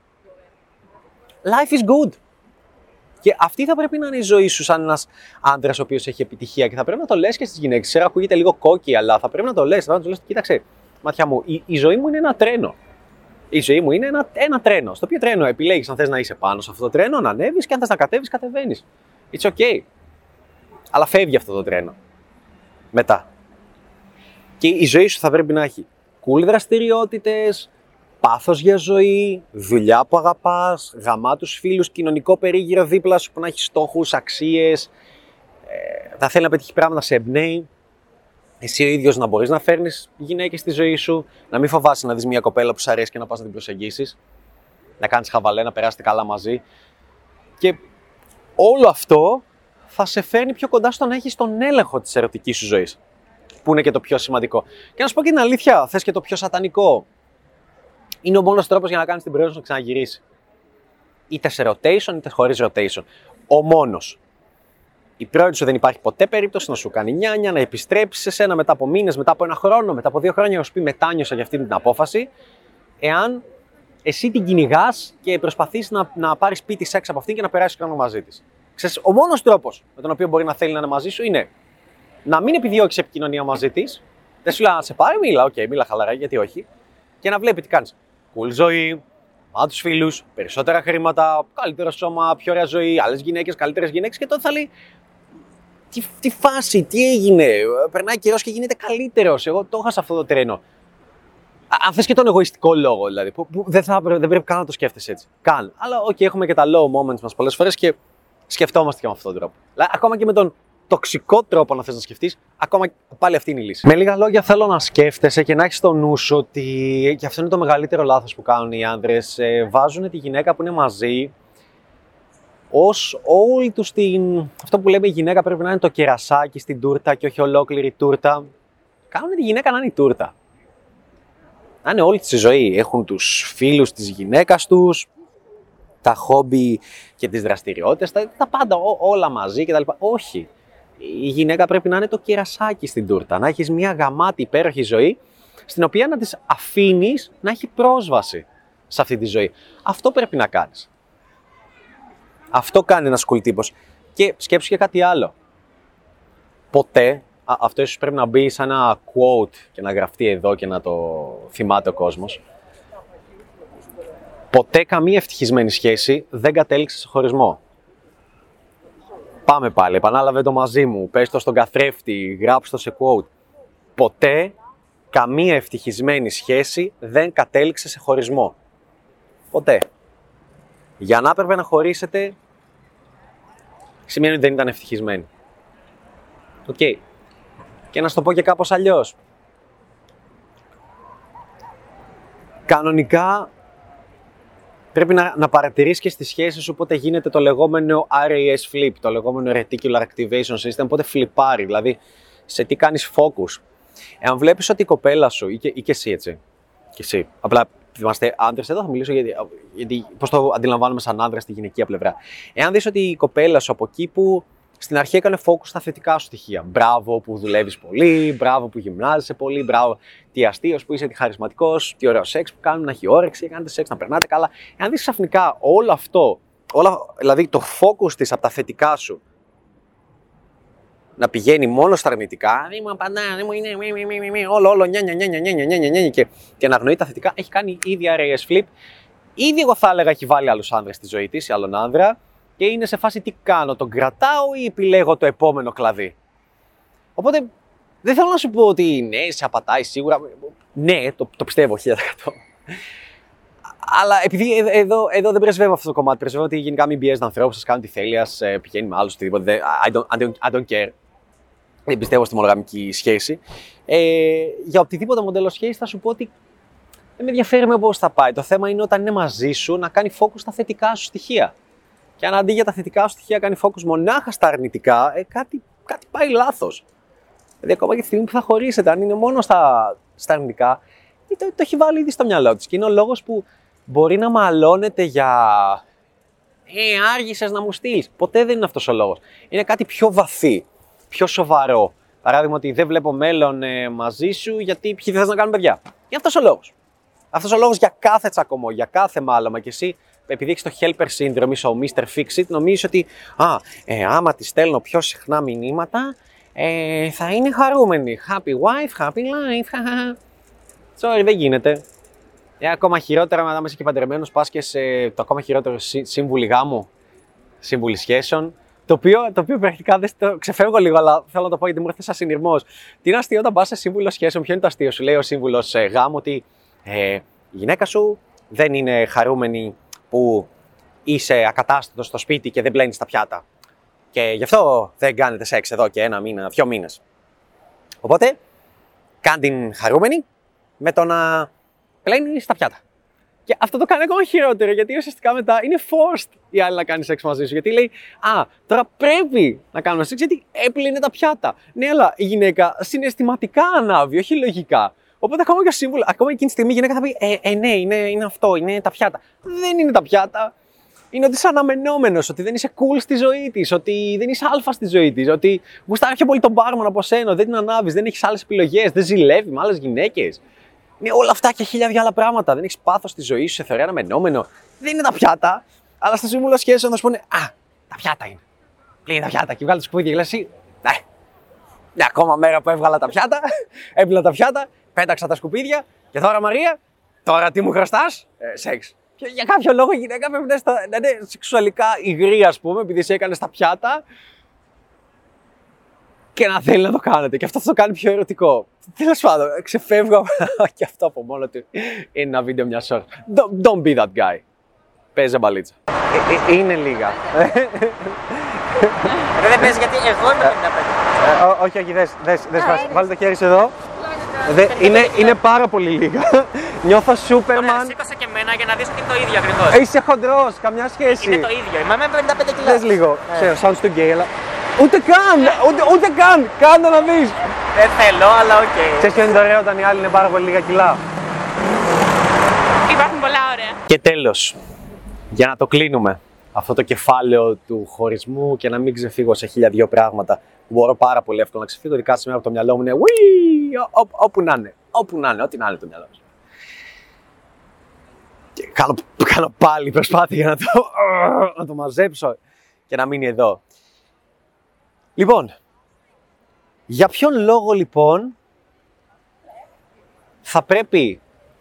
Life is good. Και αυτή θα πρέπει να είναι η ζωή σου σαν ένας άντρας ο οποίος έχει επιτυχία. Και θα πρέπει να το λες και στις γυναίκες. Ξέρω, ακούγεται λίγο κόκκι, αλλά θα πρέπει να το λες. Θα πρέπει να το λες, κοίταξε, μάτια μου, η, η ζωή μου είναι ένα τρένο. Η ζωή μου είναι ένα, ένα τρένο. Στο οποίο τρένο επιλέγεις αν θες να είσαι πάνω σε αυτό το τρένο, να ανέβεις και αν θες να κατέβεις, κατεβαίνεις. It's okay. Αλλά φεύγει αυτό το τρένο. Μετά. Και η ζωή σου θα πρέπει να έχει cool δραστηριότητες, πάθος για ζωή, δουλειά που αγαπάς, γαμάτους φίλους, κοινωνικό περίγυρο δίπλα σου που να έχει στόχους, αξίες, ε, θα θέλει να πετύχει πράγματα, σε εμπνέει. Εσύ ο ίδιος να μπορείς να φέρνεις γυναίκες στη ζωή σου, να μην φοβάσαι να δεις μια κοπέλα που σου αρέσει και να πας να την προσεγγίσεις, να κάνεις χαβαλέ, να περάσετε καλά μαζί. Και όλο αυτό θα σε φέρνει πιο κοντά στο να έχεις τον έλεγχο της ερωτικής σου ζωής, που είναι και το πιο σημαντικό. Και να σου πω και την αλήθεια, θες και το πιο σατανικό. Είναι ο μόνος τρόπος για να κάνεις την πρώην σου να ξαναγυρίσει. Είτε σε rotation, είτε χωρίς rotation. Ο μόνος. Η πρώην σου δεν υπάρχει ποτέ περίπτωση να σου κάνει νιάνια, να επιστρέψει σε σένα μετά από μήνες, μετά από ένα χρόνο, μετά από δύο χρόνια, να σου πει μετάνιωσα για αυτή την απόφαση, εάν εσύ την κυνηγάς και προσπαθείς να, να πάρεις σπίτι σεξ από αυτήν και να περάσεις χρόνο μαζί της. Ξέρεις, ο μόνος τρόπος με τον οποίο μπορεί να θέλει να είναι μαζί σου είναι να μην επιδιώξεις επικοινωνία μαζί της. Δεν σου λέει να σε πάρει, μίλα, οκ, okay, μίλα χαλαρά, γιατί όχι. Και να βλέπει τι κάνεις. Cool ζωή, με τους φίλους, περισσότερα χρήματα, καλύτερο σώμα, πιο ωραία ζωή, άλλες γυναίκες, καλύτερες γυναίκες. Και τότε θα λέει, τι, τι φάση, τι έγινε, περνάει καιρός και γίνεται καλύτερος. Εγώ το είχα σε αυτό το τρένο. Αν θες και τον εγωιστικό λόγο, δηλαδή, που, που δεν, θα, δεν πρέπει καν να το σκέφτεσαι έτσι. Καν. Αλλά, οκ, okay, έχουμε και τα low moments μας πολλές φορές και σκεφτόμαστε και με αυτόν τον τρόπο. Δηλαδή, ακόμα και με τον τοξικό τρόπο να θες να σκεφτείς, ακόμα πάλι αυτή είναι η λύση. Με λίγα λόγια, θέλω να σκέφτεσαι και να έχεις στο νου σου ότι, και αυτό είναι το μεγαλύτερο λάθος που κάνουν οι άνδρες, ε, βάζουν τη γυναίκα που είναι μαζί ως όλη τους την. Αυτό που λέμε η γυναίκα πρέπει να είναι το κερασάκι στην τούρτα και όχι ολόκληρη τούρτα. Κάνουν τη γυναίκα να είναι η τούρτα. Να είναι όλη της η ζωή. Έχουν τους φίλους της γυναίκας τους, τα χόμπι και τις δραστηριότητες, τα, τα πάντα ό, όλα μαζί κτλ. Όχι. Η γυναίκα πρέπει να είναι το κερασάκι στην τούρτα. Να έχεις μια γαμάτη υπέροχη ζωή, στην οποία να της αφήνεις να έχει πρόσβαση σε αυτή τη ζωή. Αυτό πρέπει να κάνεις. Αυτό κάνει ένας cool τύπος. Και σκέψου και κάτι άλλο. Ποτέ, α, αυτό ίσως πρέπει να μπει σαν ένα quote και να γραφτεί εδώ και να το θυμάται ο κόσμος. Ποτέ καμία ευτυχισμένη σχέση δεν κατέληξε σε χωρισμό. Πάμε πάλι, επανάλαβε το μαζί μου, πες το στον καθρέφτη, γράψτε το σε quote. Ποτέ καμία ευτυχισμένη σχέση δεν κατέληξε σε χωρισμό. Ποτέ. Για να έπρεπε να χωρίσετε, σημαίνει ότι δεν ήταν ευτυχισμένοι. Οκ. Okay. Και να σου το πω και κάπως αλλιώς. Κανονικά, πρέπει να, να παρατηρείς και στις σχέσεις σου πότε γίνεται το λεγόμενο αρ έι ες flip, το λεγόμενο Reticular Activation System, πότε φλιπάρει, δηλαδή σε τι κάνεις focus. Εάν βλέπεις ότι η κοπέλα σου, ή και, ή και εσύ έτσι, και εσύ, απλά είμαστε άντρες εδώ, θα μιλήσω γιατί, γιατί πώς το αντιλαμβάνομαι σαν άντρα στη γυναικεία πλευρά. Εάν δεις ότι η κοπέλα σου από εκεί που στην αρχή έκανε focus στα θετικά σου στοιχεία. Μπράβο που δουλεύεις πολύ, μπράβο που γυμνάζεσαι πολύ, μπράβο τι αστείος που είσαι, τι χαρισματικός, τι ωραίο σεξ που κάνουν, να έχει όρεξη, κάνετε σεξ, να περνάτε καλά. Εάν δεις ξαφνικά όλο αυτό, όλα, δηλαδή το focus της από τα θετικά σου, να πηγαίνει μόνο στα αρνητικά, δεν μου απαντά, δεν μου είναι, μη, μη, μη, μη, όλο, όλο, νιά, νιά, νιά, νιά, νιά, νιά, νιά, νιά, και, και να αγνοεί τα θετικά, έχει κάνει ήδη αρ έι ες flip. Ήδη εγώ θα έλεγα έχει βάλει άλλους άνδρες στη ζωή της ή άλλον άνδρα. Και είναι σε φάση τι κάνω, τον κρατάω ή επιλέγω το επόμενο κλαδί. Οπότε δεν θέλω να σου πω ότι ναι, σε απατάει σίγουρα. Ναι, το, το πιστεύω χίλια τοις εκατό. Αλλά επειδή εδώ, εδώ δεν πρεσβεύω αυτό το κομμάτι, πρεσβεύω ότι γενικά μην πιέζετε ανθρώπους, σας κάνουν τι θέλει, ας πηγαίνει με άλλους, οτιδήποτε. I don't, I, don't, I don't care. Δεν πιστεύω στη μονογαμική σχέση. Ε, για οτιδήποτε μοντέλο σχέση θα σου πω ότι δεν με ενδιαφέρει με πώς θα πάει. Το θέμα είναι όταν είναι μαζί σου να κάνει focus στα θετικά σου στοιχεία. Και αν αντί για τα θετικά σου στοιχεία κάνει focus μονάχα στα αρνητικά, ε, κάτι, κάτι πάει λάθος. Δηλαδή, ακόμα και τη στιγμή που θα χωρίσετε, αν είναι μόνο στα, στα αρνητικά, το, το έχει βάλει ήδη στο μυαλό της. Και είναι ο λόγος που μπορεί να μαλώνετε για. Ε, άργησες να μου στείλεις. Ποτέ δεν είναι αυτός ο λόγος. Είναι κάτι πιο βαθύ, πιο σοβαρό. Παράδειγμα, ότι δεν βλέπω μέλλον ε, μαζί σου γιατί ποιοι θες να κάνουν παιδιά. Είναι αυτός ο λόγος. Αυτός ο λόγος για κάθε τσακωμό, για κάθε μάλωμα. Και εσύ, επειδή έχεις το helper syndrome, είσαι ο μίστερ Fix-It, νομίζεις ότι α, ε, άμα τη στέλνω πιο συχνά μηνύματα, ε, θα είναι χαρούμενη. Happy wife, happy life. Sorry, δεν γίνεται. Ε, ακόμα χειρότερα, μετά είσαι και παντρεμένος, πας και σε το ακόμα χειρότερο σύμβουλη γάμου, σύμβουλη σχέσεων. Το οποίο, το οποίο πρακτικά δεν το ξεφεύγω λίγο, αλλά θέλω να το πω γιατί μου έρθει σαν συνειρμός. Τι είναι αστείο όταν πας σε σύμβουλο σχέσεων, ποιο είναι το αστείο σου, λέει ο σύμβουλος ε, γάμου, ότι ε, η γυναίκα σου δεν είναι χαρούμενη που είσαι ακατάστατος στο σπίτι και δεν πλένεις τα πιάτα. Και γι' αυτό δεν κάνετε σεξ εδώ και ένα μήνα, δύο μήνες. Οπότε, κάν την χαρούμενη με το να πλένεις τα πιάτα. Και αυτό το κάνει ακόμα χειρότερο, γιατί ουσιαστικά μετά είναι forced η άλλη να κάνει σεξ μαζί σου. Γιατί λέει, α, τώρα πρέπει να κάνουμε σεξ γιατί έπλυνε τα πιάτα. Ναι, αλλά η γυναίκα συναισθηματικά ανάβει, όχι λογικά. Οπότε ακόμα και ο σύμβουλο, ακόμα εκείνη τη στιγμή η γυναίκα θα πει, ε, ε ναι, είναι, είναι αυτό, είναι τα πιάτα. Δεν είναι τα πιάτα. Είναι ότι είσαι αναμενόμενος, ότι δεν είσαι cool στη ζωή της, ότι δεν είσαι αλφα στη ζωή της, ότι γουστάρει πιο πολύ τον μπάρμαν από σένα, δεν την ανάβεις, δεν έχεις άλλες επιλογές, δεν ζηλεύει με άλλες γυναίκες. Είναι όλα αυτά και χίλια δυο άλλα πράγματα. Δεν έχεις πάθος στη ζωή σου, σε θεωρεί αναμενόμενο. Δεν είναι τα πιάτα. Αλλά στο σύμβουλο σχέσεων θα σου πούνε, α, τα πιάτα είναι. Πλύνει τα πιάτα και βγάλει το σκουπίδι και λες εσύ, ναι. Μια ακόμα μέρα που έβγαλα τα πιάτα, έπλυνα τα πιάτα, πέταξα τα σκουπίδια και τώρα Μαρία, τώρα τι μου χρωστάς, ε, σεξ. Και για κάποιο λόγο η γυναίκα πρέπει να είναι σεξουαλικά υγρή, ας πούμε, επειδή σε έκανε τα πιάτα και να θέλει να το κάνετε. Και αυτό θα το κάνει πιο ερωτικό. Τέλος πάντων, ξεφεύγω και αυτό από μόνο του. Είναι ένα βίντεο μια ώρα. Don't, don't be that guy. Παίζε μπαλίτσα. Ε, ε, είναι λίγα. Δεν παίζει γιατί εγώ είμαι πενήντα πέντε. Όχι, όχι, δες, δες, δες, βάλε το χέρι σου εδώ. Είναι, είναι πάρα πολύ λίγα. Νιώθω Σούπερμαν. Σήκωσε και εμένα για να δεις ότι είναι το ίδιο ακριβώς. Είσαι χοντρός, καμιά σχέση. Είναι το ίδιο, είμαι πενήντα πέντε κιλά. Δες λίγο, ξέρω, σαν στο γκέι, αλλά... Ούτε καν, ούτε, ούτε καν, κάνε να δεις. Δεν θέλω, αλλά οκ. Ξέρεις ποιο είναι το ωραίο όταν οι άλλοι είναι πάρα πολύ λίγα κιλά. Υπάρχουν πολλά ωραία. Και τέλος, για να το κλείνουμε, αυτό το κεφάλαιο του χωρισμού και να μην ξεφύγω σε χίλια δυο πράγματα που μπορώ πάρα πολύ εύκολα να ξεφύγω, δικά σήμερα από το μυαλό μου είναι «Ουί, όπου να είναι, όπου να είναι, ό,τι να είναι το μυαλό μου». Και κάνω, κάνω πάλι προσπάθεια για να το, να το μαζέψω και να μείνει εδώ. Λοιπόν, για ποιον λόγο λοιπόν θα πρέπει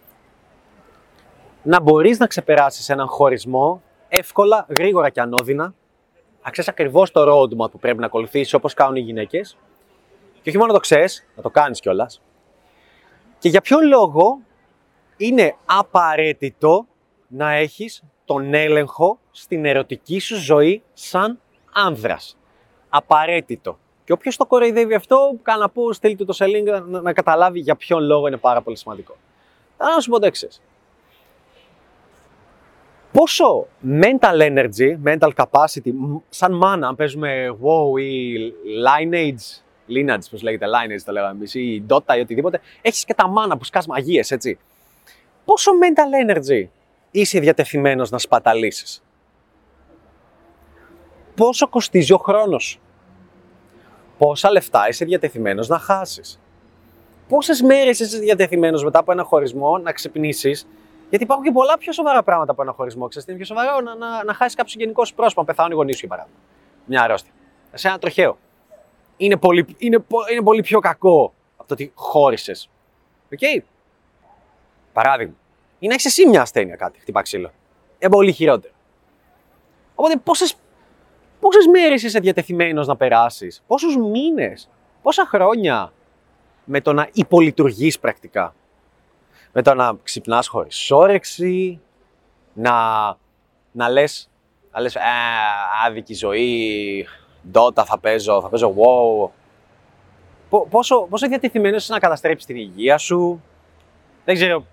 να μπορείς να ξεπεράσεις έναν χωρισμό εύκολα, γρήγορα και ανώδυνα, να ξέρεις ακριβώς το roadmap που πρέπει να ακολουθήσεις όπως κάνουν οι γυναίκες και όχι μόνο να το ξέρεις, να το κάνεις κιόλας. Και για ποιον λόγο είναι απαραίτητο να έχεις τον έλεγχο στην ερωτική σου ζωή σαν άνδρας. Απαραίτητο. Και όποιος το κοροϊδεύει αυτό, κάνω να πω, στείλει του το σε link να, να καταλάβει για ποιον λόγο είναι πάρα πολύ σημαντικό. Θα να σου πω το εξής. Πόσο mental energy, mental capacity, σαν μάνα, αν παίζουμε wow ή lineage, lineage, πώς λέγεται, lineage το λέγαμε εμείς, ή dota ή οτιδήποτε, έχεις και τα μάνα που σκάς μαγείες, έτσι. Πόσο mental energy είσαι διατεθειμένος να σπαταλήσεις. Πόσο κοστίζει ο χρόνος. Πόσα λεφτά είσαι διατεθειμένος να χάσεις. Πόσες μέρες είσαι διατεθειμένος μετά από ένα χωρισμό να ξυπνήσεις. Γιατί υπάρχουν και πολλά πιο σοβαρά πράγματα από ένα χωρισμό. Ξέρετε, είναι πιο σοβαρό να, να, να χάσεις κάποιο γενικό σου πρόσωπο, να πεθάνουν οι γονείς σου για παράδειγμα. Μια αρρώστια. Σε ένα τροχαίο. Είναι πολύ, είναι, είναι πολύ πιο κακό από το ότι χώρισες. Οκ. Okay. Παράδειγμα. Ή να έχεις εσύ μια ασθένεια, κάτι, χτυπά ξύλο. Είναι πολύ χειρότερο. Οπότε πόσες, πόσες μέρες είσαι διατεθειμένος να περάσεις, πόσους μήνες, πόσα χρόνια με το να υπολειτουργείς πρακτικά. Με το να ξυπνάς χωρίς όρεξη, να, να λες, να λες άδικη ζωή, ντότα θα παίζω, θα παίζω wow. Πόσο, πόσο διατεθειμένος είσαι να καταστρέψεις την υγεία σου. Δεν ξέρω.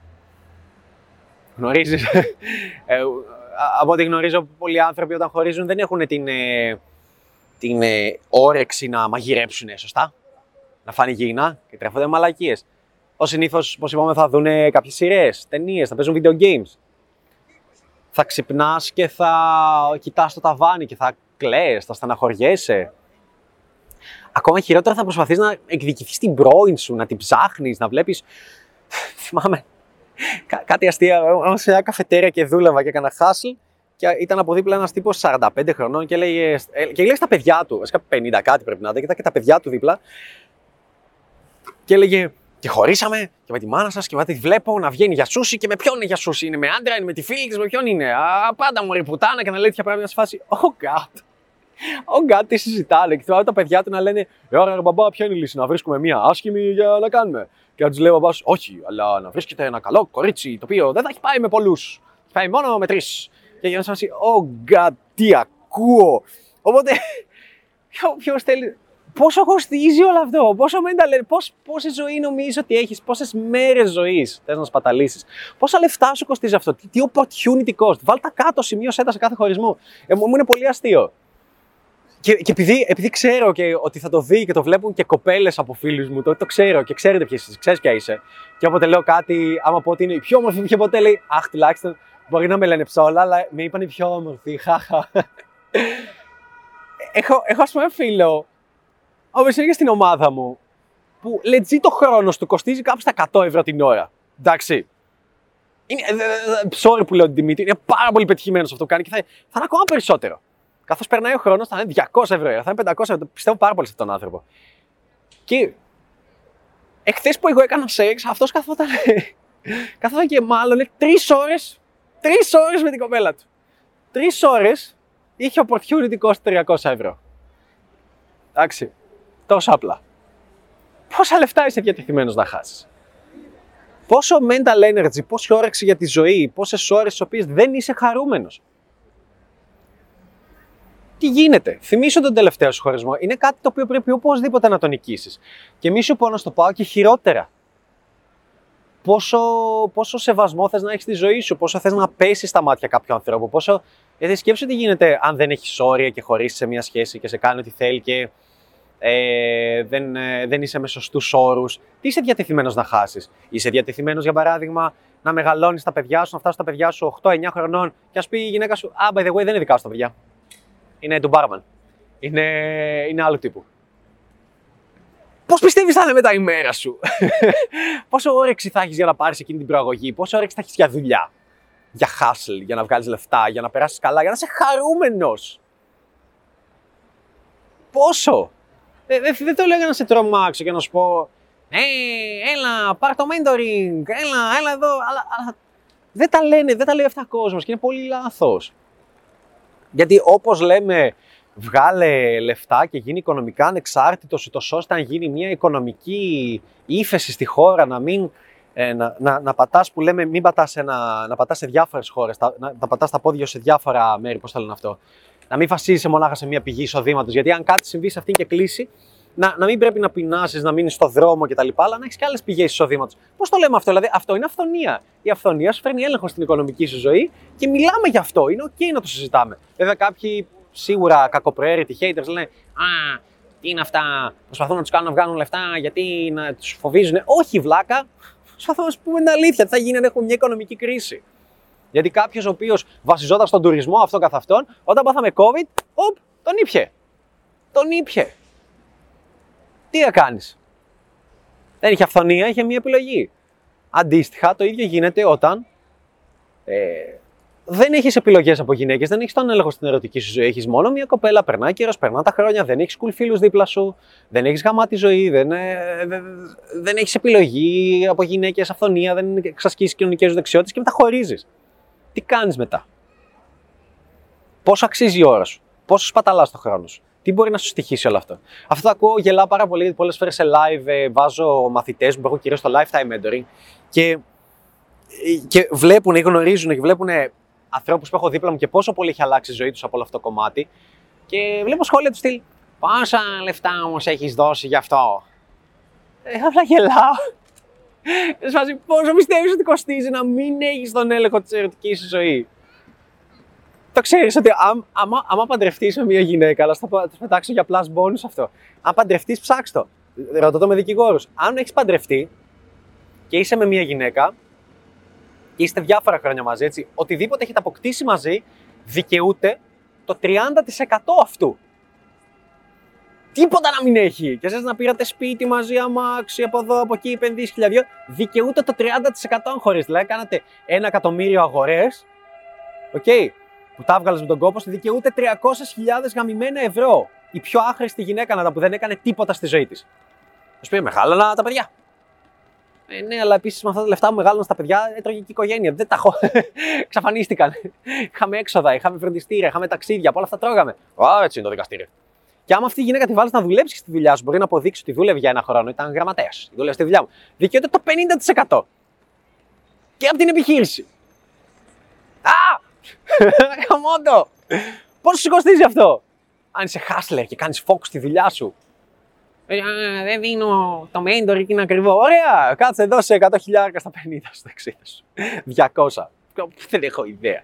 Γνωρίζεις. ε, από ό,τι γνωρίζω, πολλοί άνθρωποι όταν χωρίζουν δεν έχουν την, ε, την ε, όρεξη να μαγειρέψουν, σωστά. Να φάνε υγιεινά και τρέφονται μαλακίες. Ως συνήθως, όπως είπαμε, θα δουν κάποιες σειρές, ταινίες, θα παίζουν video games. Θα ξυπνάς και θα κοιτάς το ταβάνι και θα κλαις, θα στεναχωριέσαι. Ακόμα χειρότερα θα προσπαθείς να εκδικηθείς την πρώην σου, να την ψάχνεις, να βλέπεις... Θυμάμαι κά- κάτι αστεία, ήμουν σε μια καφετέρια και δούλευα και έκανα hustle και ήταν από δίπλα ένας τύπος σαράντα πέντε χρονών και έλεγε, και έλεγε στα παιδιά του, βασικά πενήντα κάτι πρέπει να ήταν, και ήταν και τα παιδιά του δίπλα και έλεγε... Και χωρίσαμε και με τη μάνα σας και μετά τη βλέπω να βγαίνει για σούσι και με ποιον είναι για σούσι. Είναι με άντρα, είναι με τη φίλη της, με ποιον είναι. Α, πάντα μωρή πουτάνα και να λέει τέτοια πράγματα σε φάση. Oh God. Oh God, τι συζητάνε. Και θυμάμαι τα παιδιά του να λένε Ε, ωραία, ρε μπαμπά, ποια είναι η λύση, να βρίσκουμε μία άσχημη για να κάνουμε. Και να τους λέει ο μπαμπάς, όχι, αλλά να βρίσκεται ένα καλό κορίτσι το οποίο δεν θα έχει πάει με πολλούς. Θα πάει μόνο με τρεις. Και για να σας πει, Oh God, τι ακούω. Οπότε, ποιος θέλει. Πόσο κοστίζει όλο αυτό, πόσο mental, πώς, πόση ζωή νομίζεις ότι έχεις, πόσες μέρες ζωής θες να σπαταλήσεις, πόσα λεφτά σου κοστίζει αυτό, τι, τι opportunity cost, βάλ τα κάτω, σημείωσέ τα σε κάθε χωρισμό. Ε, μου είναι πολύ αστείο. Και, και επειδή, επειδή ξέρω και ότι θα το δει και το βλέπουν και κοπέλες από φίλους μου, το, το ξέρω και ξέρετε ποιες είσαι, ξέρεις ποια είσαι. Και όποτε λέω κάτι, άμα πω ότι είναι η πιο όμορφη που είχε ποτέ, λέει Αχ, τουλάχιστον μπορεί να με λένε ψόλα, αλλά με είπαν η πιο όμορφη, χάχα. έχω, έχω ας πούμε φίλο. Όμως είναι και στην ομάδα μου, που legit το χρόνος του κοστίζει κάπου στα εκατό ευρώ την ώρα. Εντάξει. Είναι, sorry που λέω την τιμή του, είναι πάρα πολύ πετυχημένος αυτό που κάνει και θα, θα είναι ακόμα περισσότερο. Καθώς περνάει ο χρόνος θα είναι διακόσια ευρώ, θα είναι πεντακόσια ευρώ, πιστεύω πάρα πολύ σε αυτόν τον άνθρωπο. Και εχθές που εγώ έκανα σεξ, αυτός καθόταν, καθόταν και μάλλον τρεις ώρες, τρεις ώρες με την κοπέλα του. Τρεις ώρες είχε opportunity cost τριακόσια ευρώ. Εντάξει. Τόσο απλά. Πόσα λεφτά είσαι διατεθειμένος να χάσεις. Πόσο mental energy, πόση όρεξη για τη ζωή, πόσες ώρες τις οποίες δεν είσαι χαρούμενος. Τι γίνεται. Θυμήσου τον τελευταίο σου χωρισμό. Είναι κάτι το οποίο πρέπει οπωσδήποτε να το νικήσεις. Και μη σου πω να στο πάω και χειρότερα. Πόσο, πόσο σεβασμό θες να έχεις στη ζωή σου, πόσο θες να πέσεις στα μάτια κάποιου ανθρώπου, πόσο. Γιατί σκέψου τι γίνεται αν δεν έχεις όρια και χωρίσεις σε μια σχέση και σε κάνει ό,τι θέλει και ε, δεν, ε, δεν είσαι με σωστούς όρους. Τι είσαι διατεθειμένος να χάσεις. Είσαι διατεθειμένος, για παράδειγμα, να μεγαλώνεις τα παιδιά σου, να φτάσεις τα παιδιά σου οκτώ εννιά χρονών και ας πει η γυναίκα σου: Α, by the way, δεν είναι δικά σου τα παιδιά. Είναι του μπάρμαν. Είναι, είναι άλλου τύπου. Πώς πιστεύεις θα είναι μετά η μέρα σου? Πόσο όρεξη θα έχεις για να πάρεις εκείνη την προαγωγή, πόσο όρεξη θα έχεις για δουλειά, για hustle, για να βγάλεις λεφτά, για να περάσεις καλά, για να είσαι χαρούμενος. Πόσο? Δεν δε, δε το λέω για να σε τρομάξω και να σου πω «Ε, έλα, πάρ' το mentoring, έλα, έλα εδώ», αλλά, αλλά δεν τα λένε, δεν τα λέει αυτά κόσμος και είναι πολύ λάθος. Γιατί όπως λέμε, βγάλε λεφτά και γίνει οικονομικά ανεξάρτητος, ούτως ώστε να γίνει μια οικονομική ύφεση στη χώρα, να μην ε, να, να, να πατάς, που λέμε, μην πατάς σε, ένα, να πατάς σε διάφορες χώρες, να, να πατάς τα πόδια σε διάφορα μέρη, πώς το λένε αυτό. Να μην φασίζεσαι μονάχα σε μια πηγή εισοδήματος, γιατί αν κάτι συμβεί σε αυτήν και κλείσει, να, να μην πρέπει να πεινάσεις, να μείνεις στο δρόμο κτλ. Αλλά να έχεις και άλλες πηγές εισοδήματος. Πώς το λέμε αυτό, δηλαδή, αυτό είναι αυθονία. Η αυθονία σου φέρνει έλεγχο στην οικονομική σου ζωή και μιλάμε γι' αυτό. Είναι OK να το συζητάμε. Βέβαια, κάποιοι σίγουρα κακοπροαίρετοι haters λένε «Α, τι είναι αυτά, προσπαθούν να τους κάνουν να βγάλουν λεφτά, γιατί να τους φοβίζουν». Όχι, βλάκα. Προσπαθούμε να σου πούμε την αλήθεια. Τι θα γίνει αν έχουμε μια οικονομική κρίση? Γιατί κάποιος ο οποίος βασιζόταν στον τουρισμό αυτό καθ' αυτόν, όταν πάθαμε COVID, οπ, τον ήπιε. Τον ήπιε. Τι θα κάνεις? Δεν είχε αυθονία, είχε μια επιλογή. Αντίστοιχα, το ίδιο γίνεται όταν ε, δεν έχεις επιλογές από γυναίκες, δεν έχεις τον έλεγχο στην ερωτική σου ζωή. Έχεις μόνο μια κοπέλα, περνάει καιρός, περνά τα χρόνια, δεν έχεις cool φίλους δίπλα σου, δεν έχεις γαμάτη ζωή, δεν, ε, δεν, δεν έχεις επιλογή από γυναίκες, αυθονία, δεν εξασκήσεις κοινωνικές σου δεξιότητες και μετά χωρίζεις. Τι κάνεις μετά? Πόσο αξίζει η ώρα σου? Πόσο σπαταλάς το χρόνο σου? Τι μπορεί να σου στοιχήσει όλο αυτό? Αυτό το ακούω, γελάω πάρα πολύ, γιατί πολλές φορές σε live ε, βάζω μαθητές που έχω κυρίως στο lifetime mentoring και, και βλέπουν ή γνωρίζουν και βλέπουν ανθρώπους που έχω δίπλα μου και πόσο πολύ έχει αλλάξει η ζωή τους από όλο αυτό το κομμάτι. Και βλέπω σχόλια του στυλ «Πόσα λεφτά όμως έχεις δώσει γι' αυτό?» Ε, απλά γελάω. Σφάζει, πόσο πιστεύεις ότι κοστίζει να μην έχεις τον έλεγχο της ερωτικής σου ζωή? Το ξέρεις ότι άμα, άμα, άμα παντρευτείς με μια γυναίκα, αλλά θα το πετάξω για plus bonus αυτό. Αν παντρευτείς, ψάξ' το. Ρωτώ το με δικηγόρους. Αν έχεις παντρευτεί και είσαι με μια γυναίκα και είστε διάφορα χρόνια μαζί, έτσι, οτιδήποτε έχετε αποκτήσει μαζί δικαιούται το τριάντα τοις εκατό αυτού. Τίποτα να μην έχει. Και εσείς να πήρατε σπίτι μαζί, αμάξι, από εδώ, από εκεί, επενδύσεις χιλιαδιό, δικαιούται το τριάντα τοις εκατό αν χωρίς. Δηλαδή, κάνατε ένα εκατομμύριο αγορές, okay, που τα έβγαλες με τον κόπο σου, δικαιούται τριακόσιες χιλιάδες γαμημένα ευρώ. Η πιο άχρηστη γυναίκα να τα που δεν έκανε τίποτα στη ζωή της. Θα σου πει, μεγάλωνα τα παιδιά. Ε, ναι, αλλά επίσης με αυτά τα λεφτά που μεγάλωναν στα παιδιά έτρωγε και η οικογένεια. Δεν τα έχω. Εξαφανίστηκαν. Είχαμε έξοδα, είχαμε φροντιστήρια, είχαμε ταξίδια, από όλα αυτά τρώγαμε. Α, έτσι είναι το δικαστήριο. Και άμα αυτή η γυναίκα τη βάλει να δουλέψει στη δουλειά σου, μπορεί να αποδείξει ότι δούλευε για ένα χρόνο, ήταν γραμματέας, δούλευε στη δουλειά μου. Δικαιούται το πενήντα τοις εκατό. Και από την επιχείρηση. Α! Χαμόντο! Πόσο σου κοστίζει αυτό? Αν είσαι hustler και κάνεις focus στη δουλειά σου. Ε, δεν δίνω το mentor και είναι ακριβό. Ωραία! Κάτσε δώσε εκατό χιλιάρικα στα πενήντα στο εξήντα σου. διακόσια. Δεν έχω ιδέα.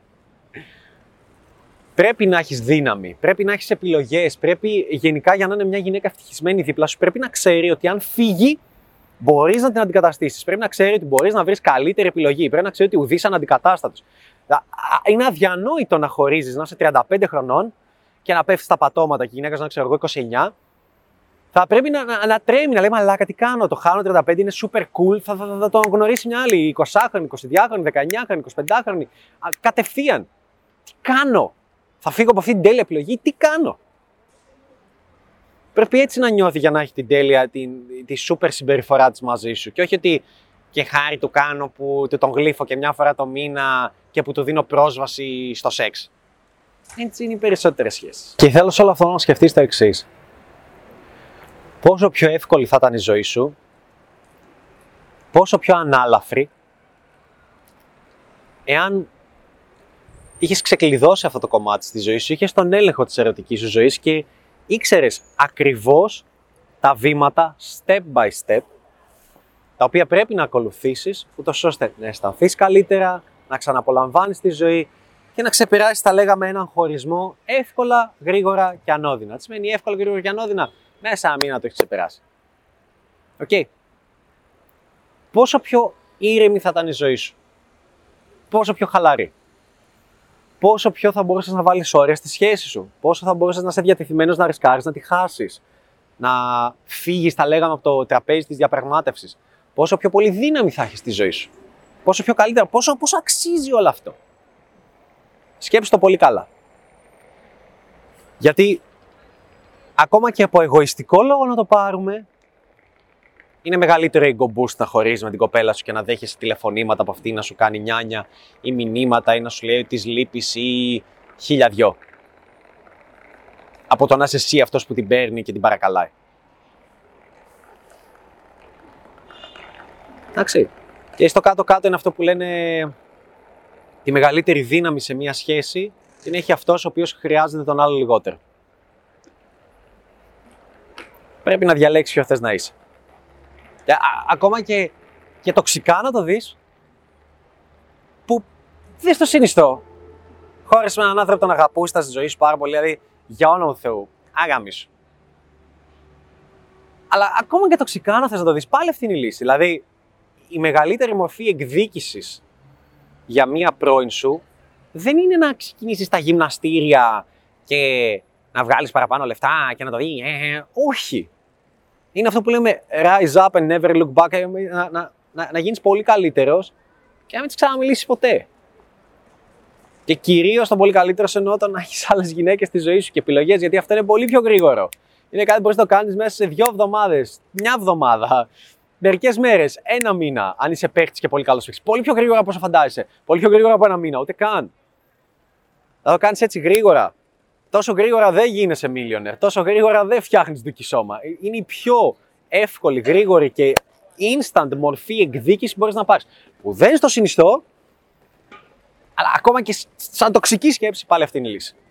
Πρέπει να έχεις δύναμη, πρέπει να έχεις επιλογές, πρέπει γενικά για να είναι μια γυναίκα ευτυχισμένη δίπλα σου, πρέπει να ξέρει ότι αν φύγει μπορείς να την αντικαταστήσεις. Πρέπει να ξέρει ότι μπορείς να βρεις καλύτερη επιλογή, πρέπει να ξέρει ότι ουδής αναντικατάστατος. Είναι αδιανόητο να χωρίζεις, να είσαι τριάντα πέντε χρονών και να πέφτεις στα πατώματα και η γυναίκα να ξέρω εγώ είκοσι εννιά. Θα πρέπει να, να, να τρέμει, να λέει μαλάκα τι κάνω, το χάνω τριάντα πέντε, είναι super cool, θα, θα, θα, θα τον γνωρίσει μια άλλη εικοσάχρονη, εικοσιδυάχρονη, δεκαεννιάχρονη, εικοσιπεντάχρονη, κατευθείαν. Τι κάνω? Θα φύγω από αυτή την τέλεια επιλογή, τι κάνω? Πρέπει έτσι να νιώθει για να έχει την τέλεια, την, τη super συμπεριφορά της μαζί σου. Και όχι ότι και χάρη του κάνω που του τον γλύφω και μια φορά το μήνα και που του δίνω πρόσβαση στο σεξ. Έτσι είναι οι περισσότερες σχέσεις. Και θέλω σε όλο αυτό να σκεφτείς το εξής. Πόσο πιο εύκολη θα ήταν η ζωή σου, πόσο πιο ανάλαφρη, εάν είχες ξεκλειδώσει αυτό το κομμάτι στη ζωή σου, είχες τον έλεγχο της ερωτικής σου ζωής και ήξερες ακριβώς τα βήματα, step by step, τα οποία πρέπει να ακολουθήσεις, ούτως ώστε να αισθανθείς καλύτερα, να ξαναπολαμβάνεις τη ζωή και να ξεπεράσεις, θα λέγαμε, έναν χωρισμό εύκολα, γρήγορα και ανώδυνα. Τι σημαίνει εύκολα, γρήγορα και ανώδυνα? Μέσα ένα μήνα το έχεις ξεπεράσει. Οκ. Okay. Πόσο πιο ήρεμη θα ήταν η ζωή σου, πόσο πιο χαλαρή, πόσο πιο θα μπορούσες να βάλεις όρια στη σχέση σου, πόσο θα μπορούσες να είσαι διατεθειμένος να ρισκάρεις, να τη χάσεις, να φύγεις, θα λέγαμε, από το τραπέζι της διαπραγμάτευσης, πόσο πιο πολύ δύναμη θα έχεις στη ζωή σου, πόσο πιο καλύτερα, πόσο, πόσο αξίζει όλο αυτό. Σκέψου το πολύ καλά. Γιατί ακόμα και από εγωιστικό λόγο να το πάρουμε, είναι μεγαλύτερο ego boost να χωρίζεις με την κοπέλα σου και να δέχεσαι τηλεφωνήματα από αυτή να σου κάνει νιάνια ή μηνύματα ή να σου λέει της λείπεις ή χίλια δυο. Από το να είσαι εσύ αυτός που την παίρνει και την παρακαλάει. Εντάξει. Και στο κάτω-κάτω είναι αυτό που λένε τη μεγαλύτερη δύναμη σε μια σχέση την έχει αυτός ο οποίος χρειάζεται τον άλλο λιγότερο. Πρέπει να διαλέξεις ποιο θες να είσαι. Και, α, ακόμα και, και τοξικά να το δεις, που δεν στο συνιστώ. Χώρεσαι με έναν άνθρωπο τον αγαπούς, ήταν στη ζωή σου πάρα πολύ, δηλαδή για όνομα του Θεού, άγαμη σου. Αλλά ακόμα και τοξικά να θες να το δεις, πάλι αυτή είναι η λύση. Δηλαδή, η μεγαλύτερη μορφή εκδίκησης για μία πρώην σου δεν είναι να ξεκινήσεις τα γυμναστήρια και να βγάλεις παραπάνω λεφτά και να το δει. Ε, όχι. Είναι αυτό που λέμε rise up and never look back, να, να, να, να γίνεις πολύ καλύτερος και να μην τις ξαναμιλήσεις ποτέ. Και κυρίως το πολύ καλύτερο εννοώ το να έχεις άλλες γυναίκες στη ζωή σου και επιλογές, γιατί αυτό είναι πολύ πιο γρήγορο. Είναι κάτι που μπορείς να το κάνεις μέσα σε δύο εβδομάδες, μια εβδομάδα, μερικές μέρες, ένα μήνα, αν είσαι παίκτης και πολύ καλός παίκτης. Πολύ πιο γρήγορα από όσο φαντάζεσαι. Πολύ πιο γρήγορα από ένα μήνα, ούτε καν. Θα το κάνεις έτσι γρήγορα. Τόσο γρήγορα δεν γίνεσαι millionaire, τόσο γρήγορα δεν φτιάχνεις ντουκισόμα. Είναι η πιο εύκολη, γρήγορη και instant μορφή εκδίκηση που μπορείς να πάρεις. Που δεν στο συνιστώ, αλλά ακόμα και σαν τοξική σκέψη πάλι αυτή είναι η λύση.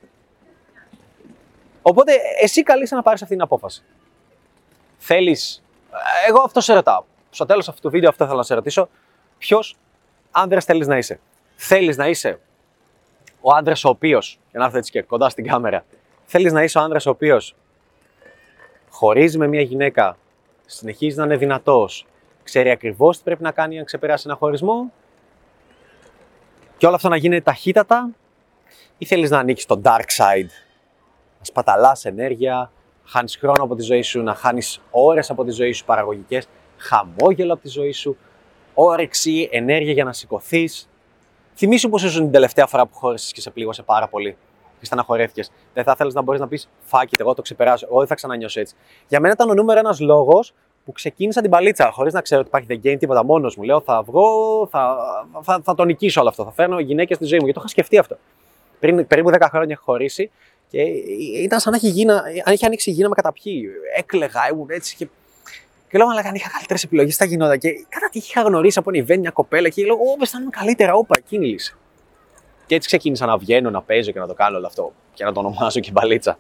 Οπότε εσύ καλείσαι να πάρεις αυτή την απόφαση. Θέλεις, εγώ αυτό σε ρωτάω. Στο τέλος αυτού του βίντεο αυτό θέλω να σε ρωτήσω. Ποιος άνδρας θέλεις να είσαι? Θέλεις να είσαι ο άντρας ο οποίος, για να έρθω έτσι και κοντά στην κάμερα, θέλεις να είσαι ο άντρας ο οποίος χωρίζει με μια γυναίκα, συνεχίζει να είναι δυνατός, ξέρει ακριβώς τι πρέπει να κάνει για να ξεπεράσει ένα χωρισμό και όλο αυτό να γίνει ταχύτατα, ή θέλεις να ανοίξεις το dark side, να σπαταλάς ενέργεια, να χάνεις χρόνο από τη ζωή σου, να χάνεις ώρες από τη ζωή σου παραγωγικές, χαμόγελο από τη ζωή σου, όρεξη, ενέργεια για να σηκωθείς. Θυμήσου πως ήσουν την τελευταία φορά που χώρισες και σε πλήγωσε πάρα πολύ και στεναχωρέθηκες. Δεν θα ήθελες να μπορείς να πεις fuck it, εγώ το ξεπεράσω, εγώ δεν θα ξανανιώσω έτσι. Για μένα ήταν ο νούμερο ένας λόγος που ξεκίνησα την παλίτσα, χωρίς να ξέρω ότι υπάρχει the game, τίποτα, μόνος μου. Λέω θα βγω, θα, θα, θα το νικήσω όλο αυτό. Θα φέρνω γυναίκες στη ζωή μου. Γιατί το είχα σκεφτεί αυτό. Πριν περίπου δέκα χρόνια έχω χωρίσει και ήταν σαν να έχει, γίνα, αν είχε ανοίξει η γύνα με καταπιεί. Έκλαιγα, ήμουν έτσι και. Και λέω, αλλά αν είχα καλύτερες επιλογές, θα γινόταν. Και κατά τι είχα γνωρίσει από ένα event μια κοπέλα και λέω, Ω, αισθάνομαι καλύτερα, όπα, εκείνη η λύση. Και έτσι ξεκίνησα να βγαίνω, να παίζω και να το κάνω όλο αυτό. Και να το ονομάζω και μπαλίτσα.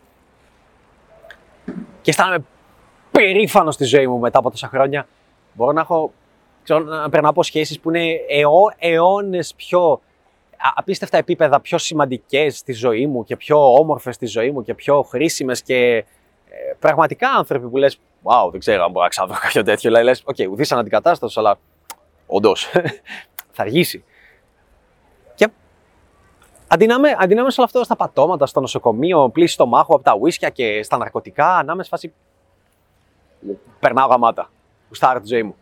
Και αισθάνομαι περήφανο στη ζωή μου μετά από τόσα χρόνια. Μπορώ να έχω, ξέρω, να περνάω από σχέσεις που είναι αιώ, αιώνες πιο απίστευτα επίπεδα, πιο σημαντικές στη ζωή μου και πιο όμορφες στη ζωή μου και πιο χρήσιμες και ε, πραγματικά άνθρωποι που λες, wow, δεν ξέρω αν μπορώ να ξαναδώ κάποιο τέτοιο. Δηλαδή λες, οκ, okay, ουδής αναντικατάστατος, αλλά όντως θα αργήσει. Και αντί να είμαι σε όλο αυτό στα πατώματα, στο νοσοκομείο, πλήση στο μάχο από τα ουίσκια και στα ναρκωτικά, να είμαι σε φάση. Περνάω γαμάτα. Γουστάρω τη ζωή μου.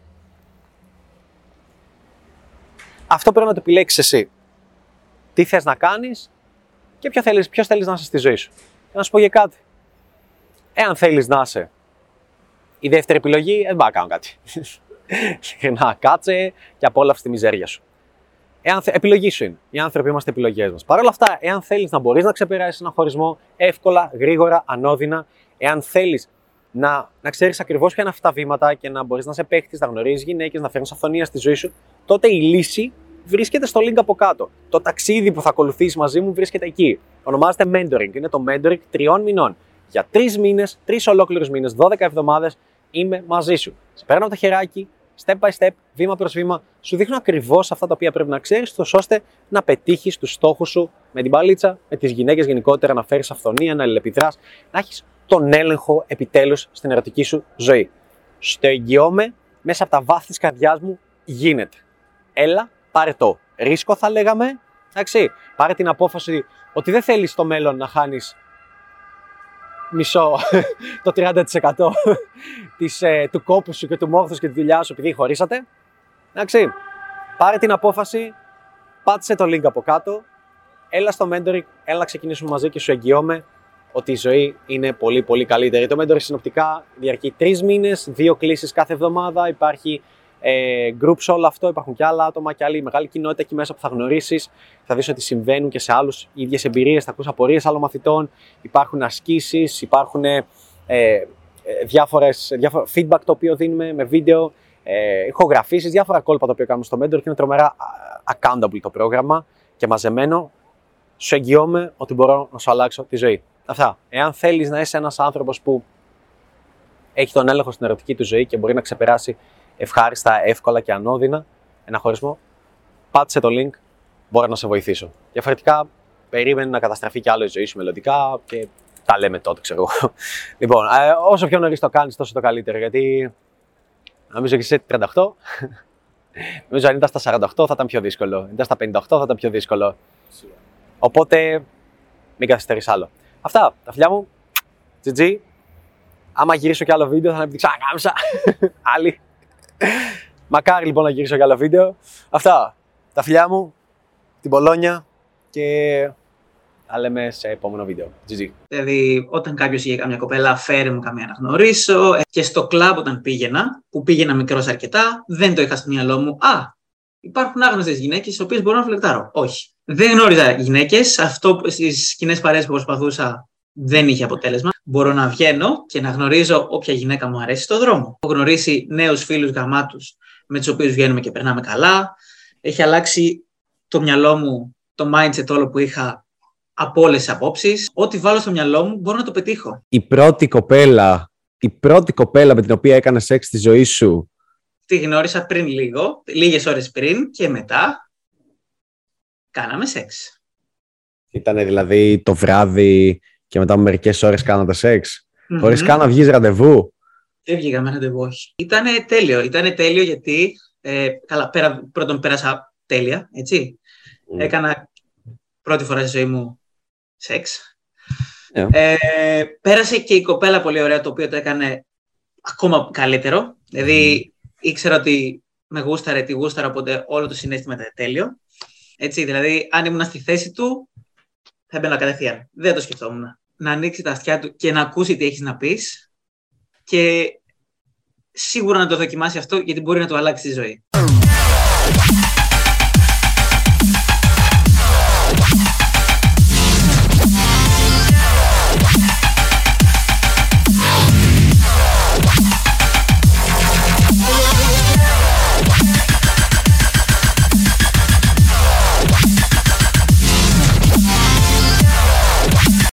Αυτό πρέπει να το επιλέξεις εσύ. Τι θες να κάνεις και ποιο θέλεις, ποιος θέλεις να είσαι στη ζωή σου. Και να σου πω για κάτι. Εάν θέλεις να είσαι η δεύτερη επιλογή, δεν πάω να κάνω κάτι. Να κάτσε και απόλαυσε τη μιζέρια σου. Εάν θε... Επιλογή σου είναι. Οι άνθρωποι είμαστε επιλογές μας. Παρ' όλα αυτά, εάν θέλεις να μπορείς να ξεπεράσεις έναν χωρισμό εύκολα, γρήγορα, ανώδυνα, εάν θέλεις να, να ξέρεις ακριβώς ποια είναι αυτά τα βήματα και να μπορείς να σε παίχτης, να γνωρίζεις γυναίκες, να φέρνεις αυθονία στη ζωή σου, τότε η λύση βρίσκεται στο link από κάτω. Το ταξίδι που θα ακολουθήσει μαζί μου βρίσκεται εκεί. Ονομάζεται mentoring. Είναι το mentoring τριών μηνών. Για τρεις μήνες, τρεις ολόκληρους μήνες, δώδεκα εβδομάδες είμαι μαζί σου. Σε παίρνω από το χεράκι, step by step, βήμα προς βήμα, σου δείχνω ακριβώς αυτά τα οποία πρέπει να ξέρεις, ώστε να πετύχεις τους στόχους σου με την παλίτσα, με τις γυναίκες γενικότερα, να φέρεις αυθονία, να αλληλεπιδράς, να έχεις τον έλεγχο επιτέλους στην ερωτική σου ζωή. Στο εγγυώμαι, μέσα από τα βάθη της καρδιάς μου γίνεται. Έλα, πάρε το ρίσκο, θα λέγαμε. Εντάξει, πάρε την απόφαση ότι δεν θέλεις στο μέλλον να χάνεις μισό, το τριάντα τοις εκατό της, ε, του κόπου σου και του μόρθους και τη δουλειά σου επειδή χωρίσατε. Εντάξει, πάρε την απόφαση, πάτησε το link από κάτω, έλα στο mentoring, έλα να ξεκινήσουμε μαζί και σου εγγυώμαι ότι η ζωή είναι πολύ πολύ καλύτερη. Το mentoring συνοπτικά διαρκεί τρεις μήνες, δύο κλήσεις κάθε εβδομάδα, υπάρχει ε, group σε όλο αυτό, υπάρχουν και άλλα άτομα και άλλη μεγάλη κοινότητα εκεί μέσα που θα γνωρίσεις, θα δεις ότι συμβαίνουν και σε άλλους οι ίδιες εμπειρίες, θα ακούς απορίες άλλων μαθητών, υπάρχουν ασκήσεις, υπάρχουν ε, ε, διάφορες, διάφορα feedback το οποίο δίνουμε με βίντεο, ε, ηχογραφήσεις, διάφορα κόλπα τα οποία κάνουμε στο mentoring και είναι τρομερά accountable το πρόγραμμα και μαζεμένο. Σου εγγυώμαι ότι μπορώ να σου αλλάξω τη ζωή. Αυτά. Εάν θέλεις να είσαι ένας άνθρωπος που έχει τον έλεγχο στην ερωτική του ζωή και μπορεί να ξεπεράσει ευχάριστα, εύκολα και ανώδυνα ένα χωρισμό, πάτησε το link, μπορώ να σε βοηθήσω. Διαφορετικά, περίμενε να καταστραφεί κι άλλο η ζωή σου μελλοντικά και τα λέμε τότε, ξέρω εγώ. Λοιπόν, ε, όσο πιο νωρίς το κάνεις, τόσο το καλύτερο. Γιατί νομίζω και εσύ τριάντα οκτώ. Νομίζω αν ήταν στα σαράντα οκτώ θα ήταν πιο δύσκολο. Αν ήταν στα πενήντα οκτώ θα ήταν πιο δύσκολο. Οπότε, μην καθυστερείς άλλο. Αυτά, τα φιλιά μου. τζι τζι. Άμα γυρίσω κι άλλο βίντεο θα είναι επειδή ξανακάμισα. Άλλη. Μακάρι λοιπόν να γυρίσω κι άλλο βίντεο. Αυτά, τα φιλιά μου. Την Πολόνια. Και τα λέμε σε επόμενο βίντεο. τζι τζι. Δηλαδή, όταν κάποιος είχε καμιά κοπέλα, φέρε μου καμία να γνωρίσω. Και στο κλαμπ όταν πήγαινα, που πήγαινα μικρός αρκετά, δεν το είχα στο μυαλό μου. Α, υπάρχουν άγνωστες γυναίκες, τις οποίες μπορώ να φλερτάρω. Όχι. Δεν γνώριζα γυναίκες. Αυτό στις κοινές παρέες που προσπαθούσα δεν είχε αποτέλεσμα. Μπορώ να βγαίνω και να γνωρίζω όποια γυναίκα μου αρέσει στον δρόμο. Έχω γνωρίσει νέους φίλους γαμάτους με τους οποίους βγαίνουμε και περνάμε καλά. Έχει αλλάξει το μυαλό μου, το mindset όλο που είχα από όλες τις απόψεις. Ό,τι βάλω στο μυαλό μου μπορώ να το πετύχω. Η πρώτη κοπέλα, η πρώτη κοπέλα με την οποία έκανε σεξ στη ζωή σου. Τη γνώρισα πριν λίγο, λίγες ώρες πριν και μετά κάναμε σεξ. Ήτανε δηλαδή το βράδυ και μετά με μερικές ώρες κάνατε σεξ. Mm-hmm. Χωρίς καν να βγεις ραντεβού. Δεν βγήκαμε ραντεβού, όχι. Ήτανε τέλειο. Ήτανε τέλειο γιατί ε, καλά, πέρα, πρώτον πέρασα τέλεια, έτσι. Mm. Έκανα πρώτη φορά στη ζωή μου σεξ. Yeah. Ε, πέρασε και η κοπέλα πολύ ωραία, το οποίο το έκανε ακόμα καλύτερο. Δηλαδή mm. ήξερα ότι με γούσταρε, τη γούσταρα, οπότε όλο το συναίσθημα ήταν τέλειο. Έτσι, δηλαδή, αν ήμουν στη θέση του, θα έμπαινα κατευθείαν. Δεν το σκεφτόμουν. Να ανοίξει τα αυτιά του και να ακούσει τι έχεις να πεις και σίγουρα να το δοκιμάσει αυτό, γιατί μπορεί να του αλλάξει τη ζωή.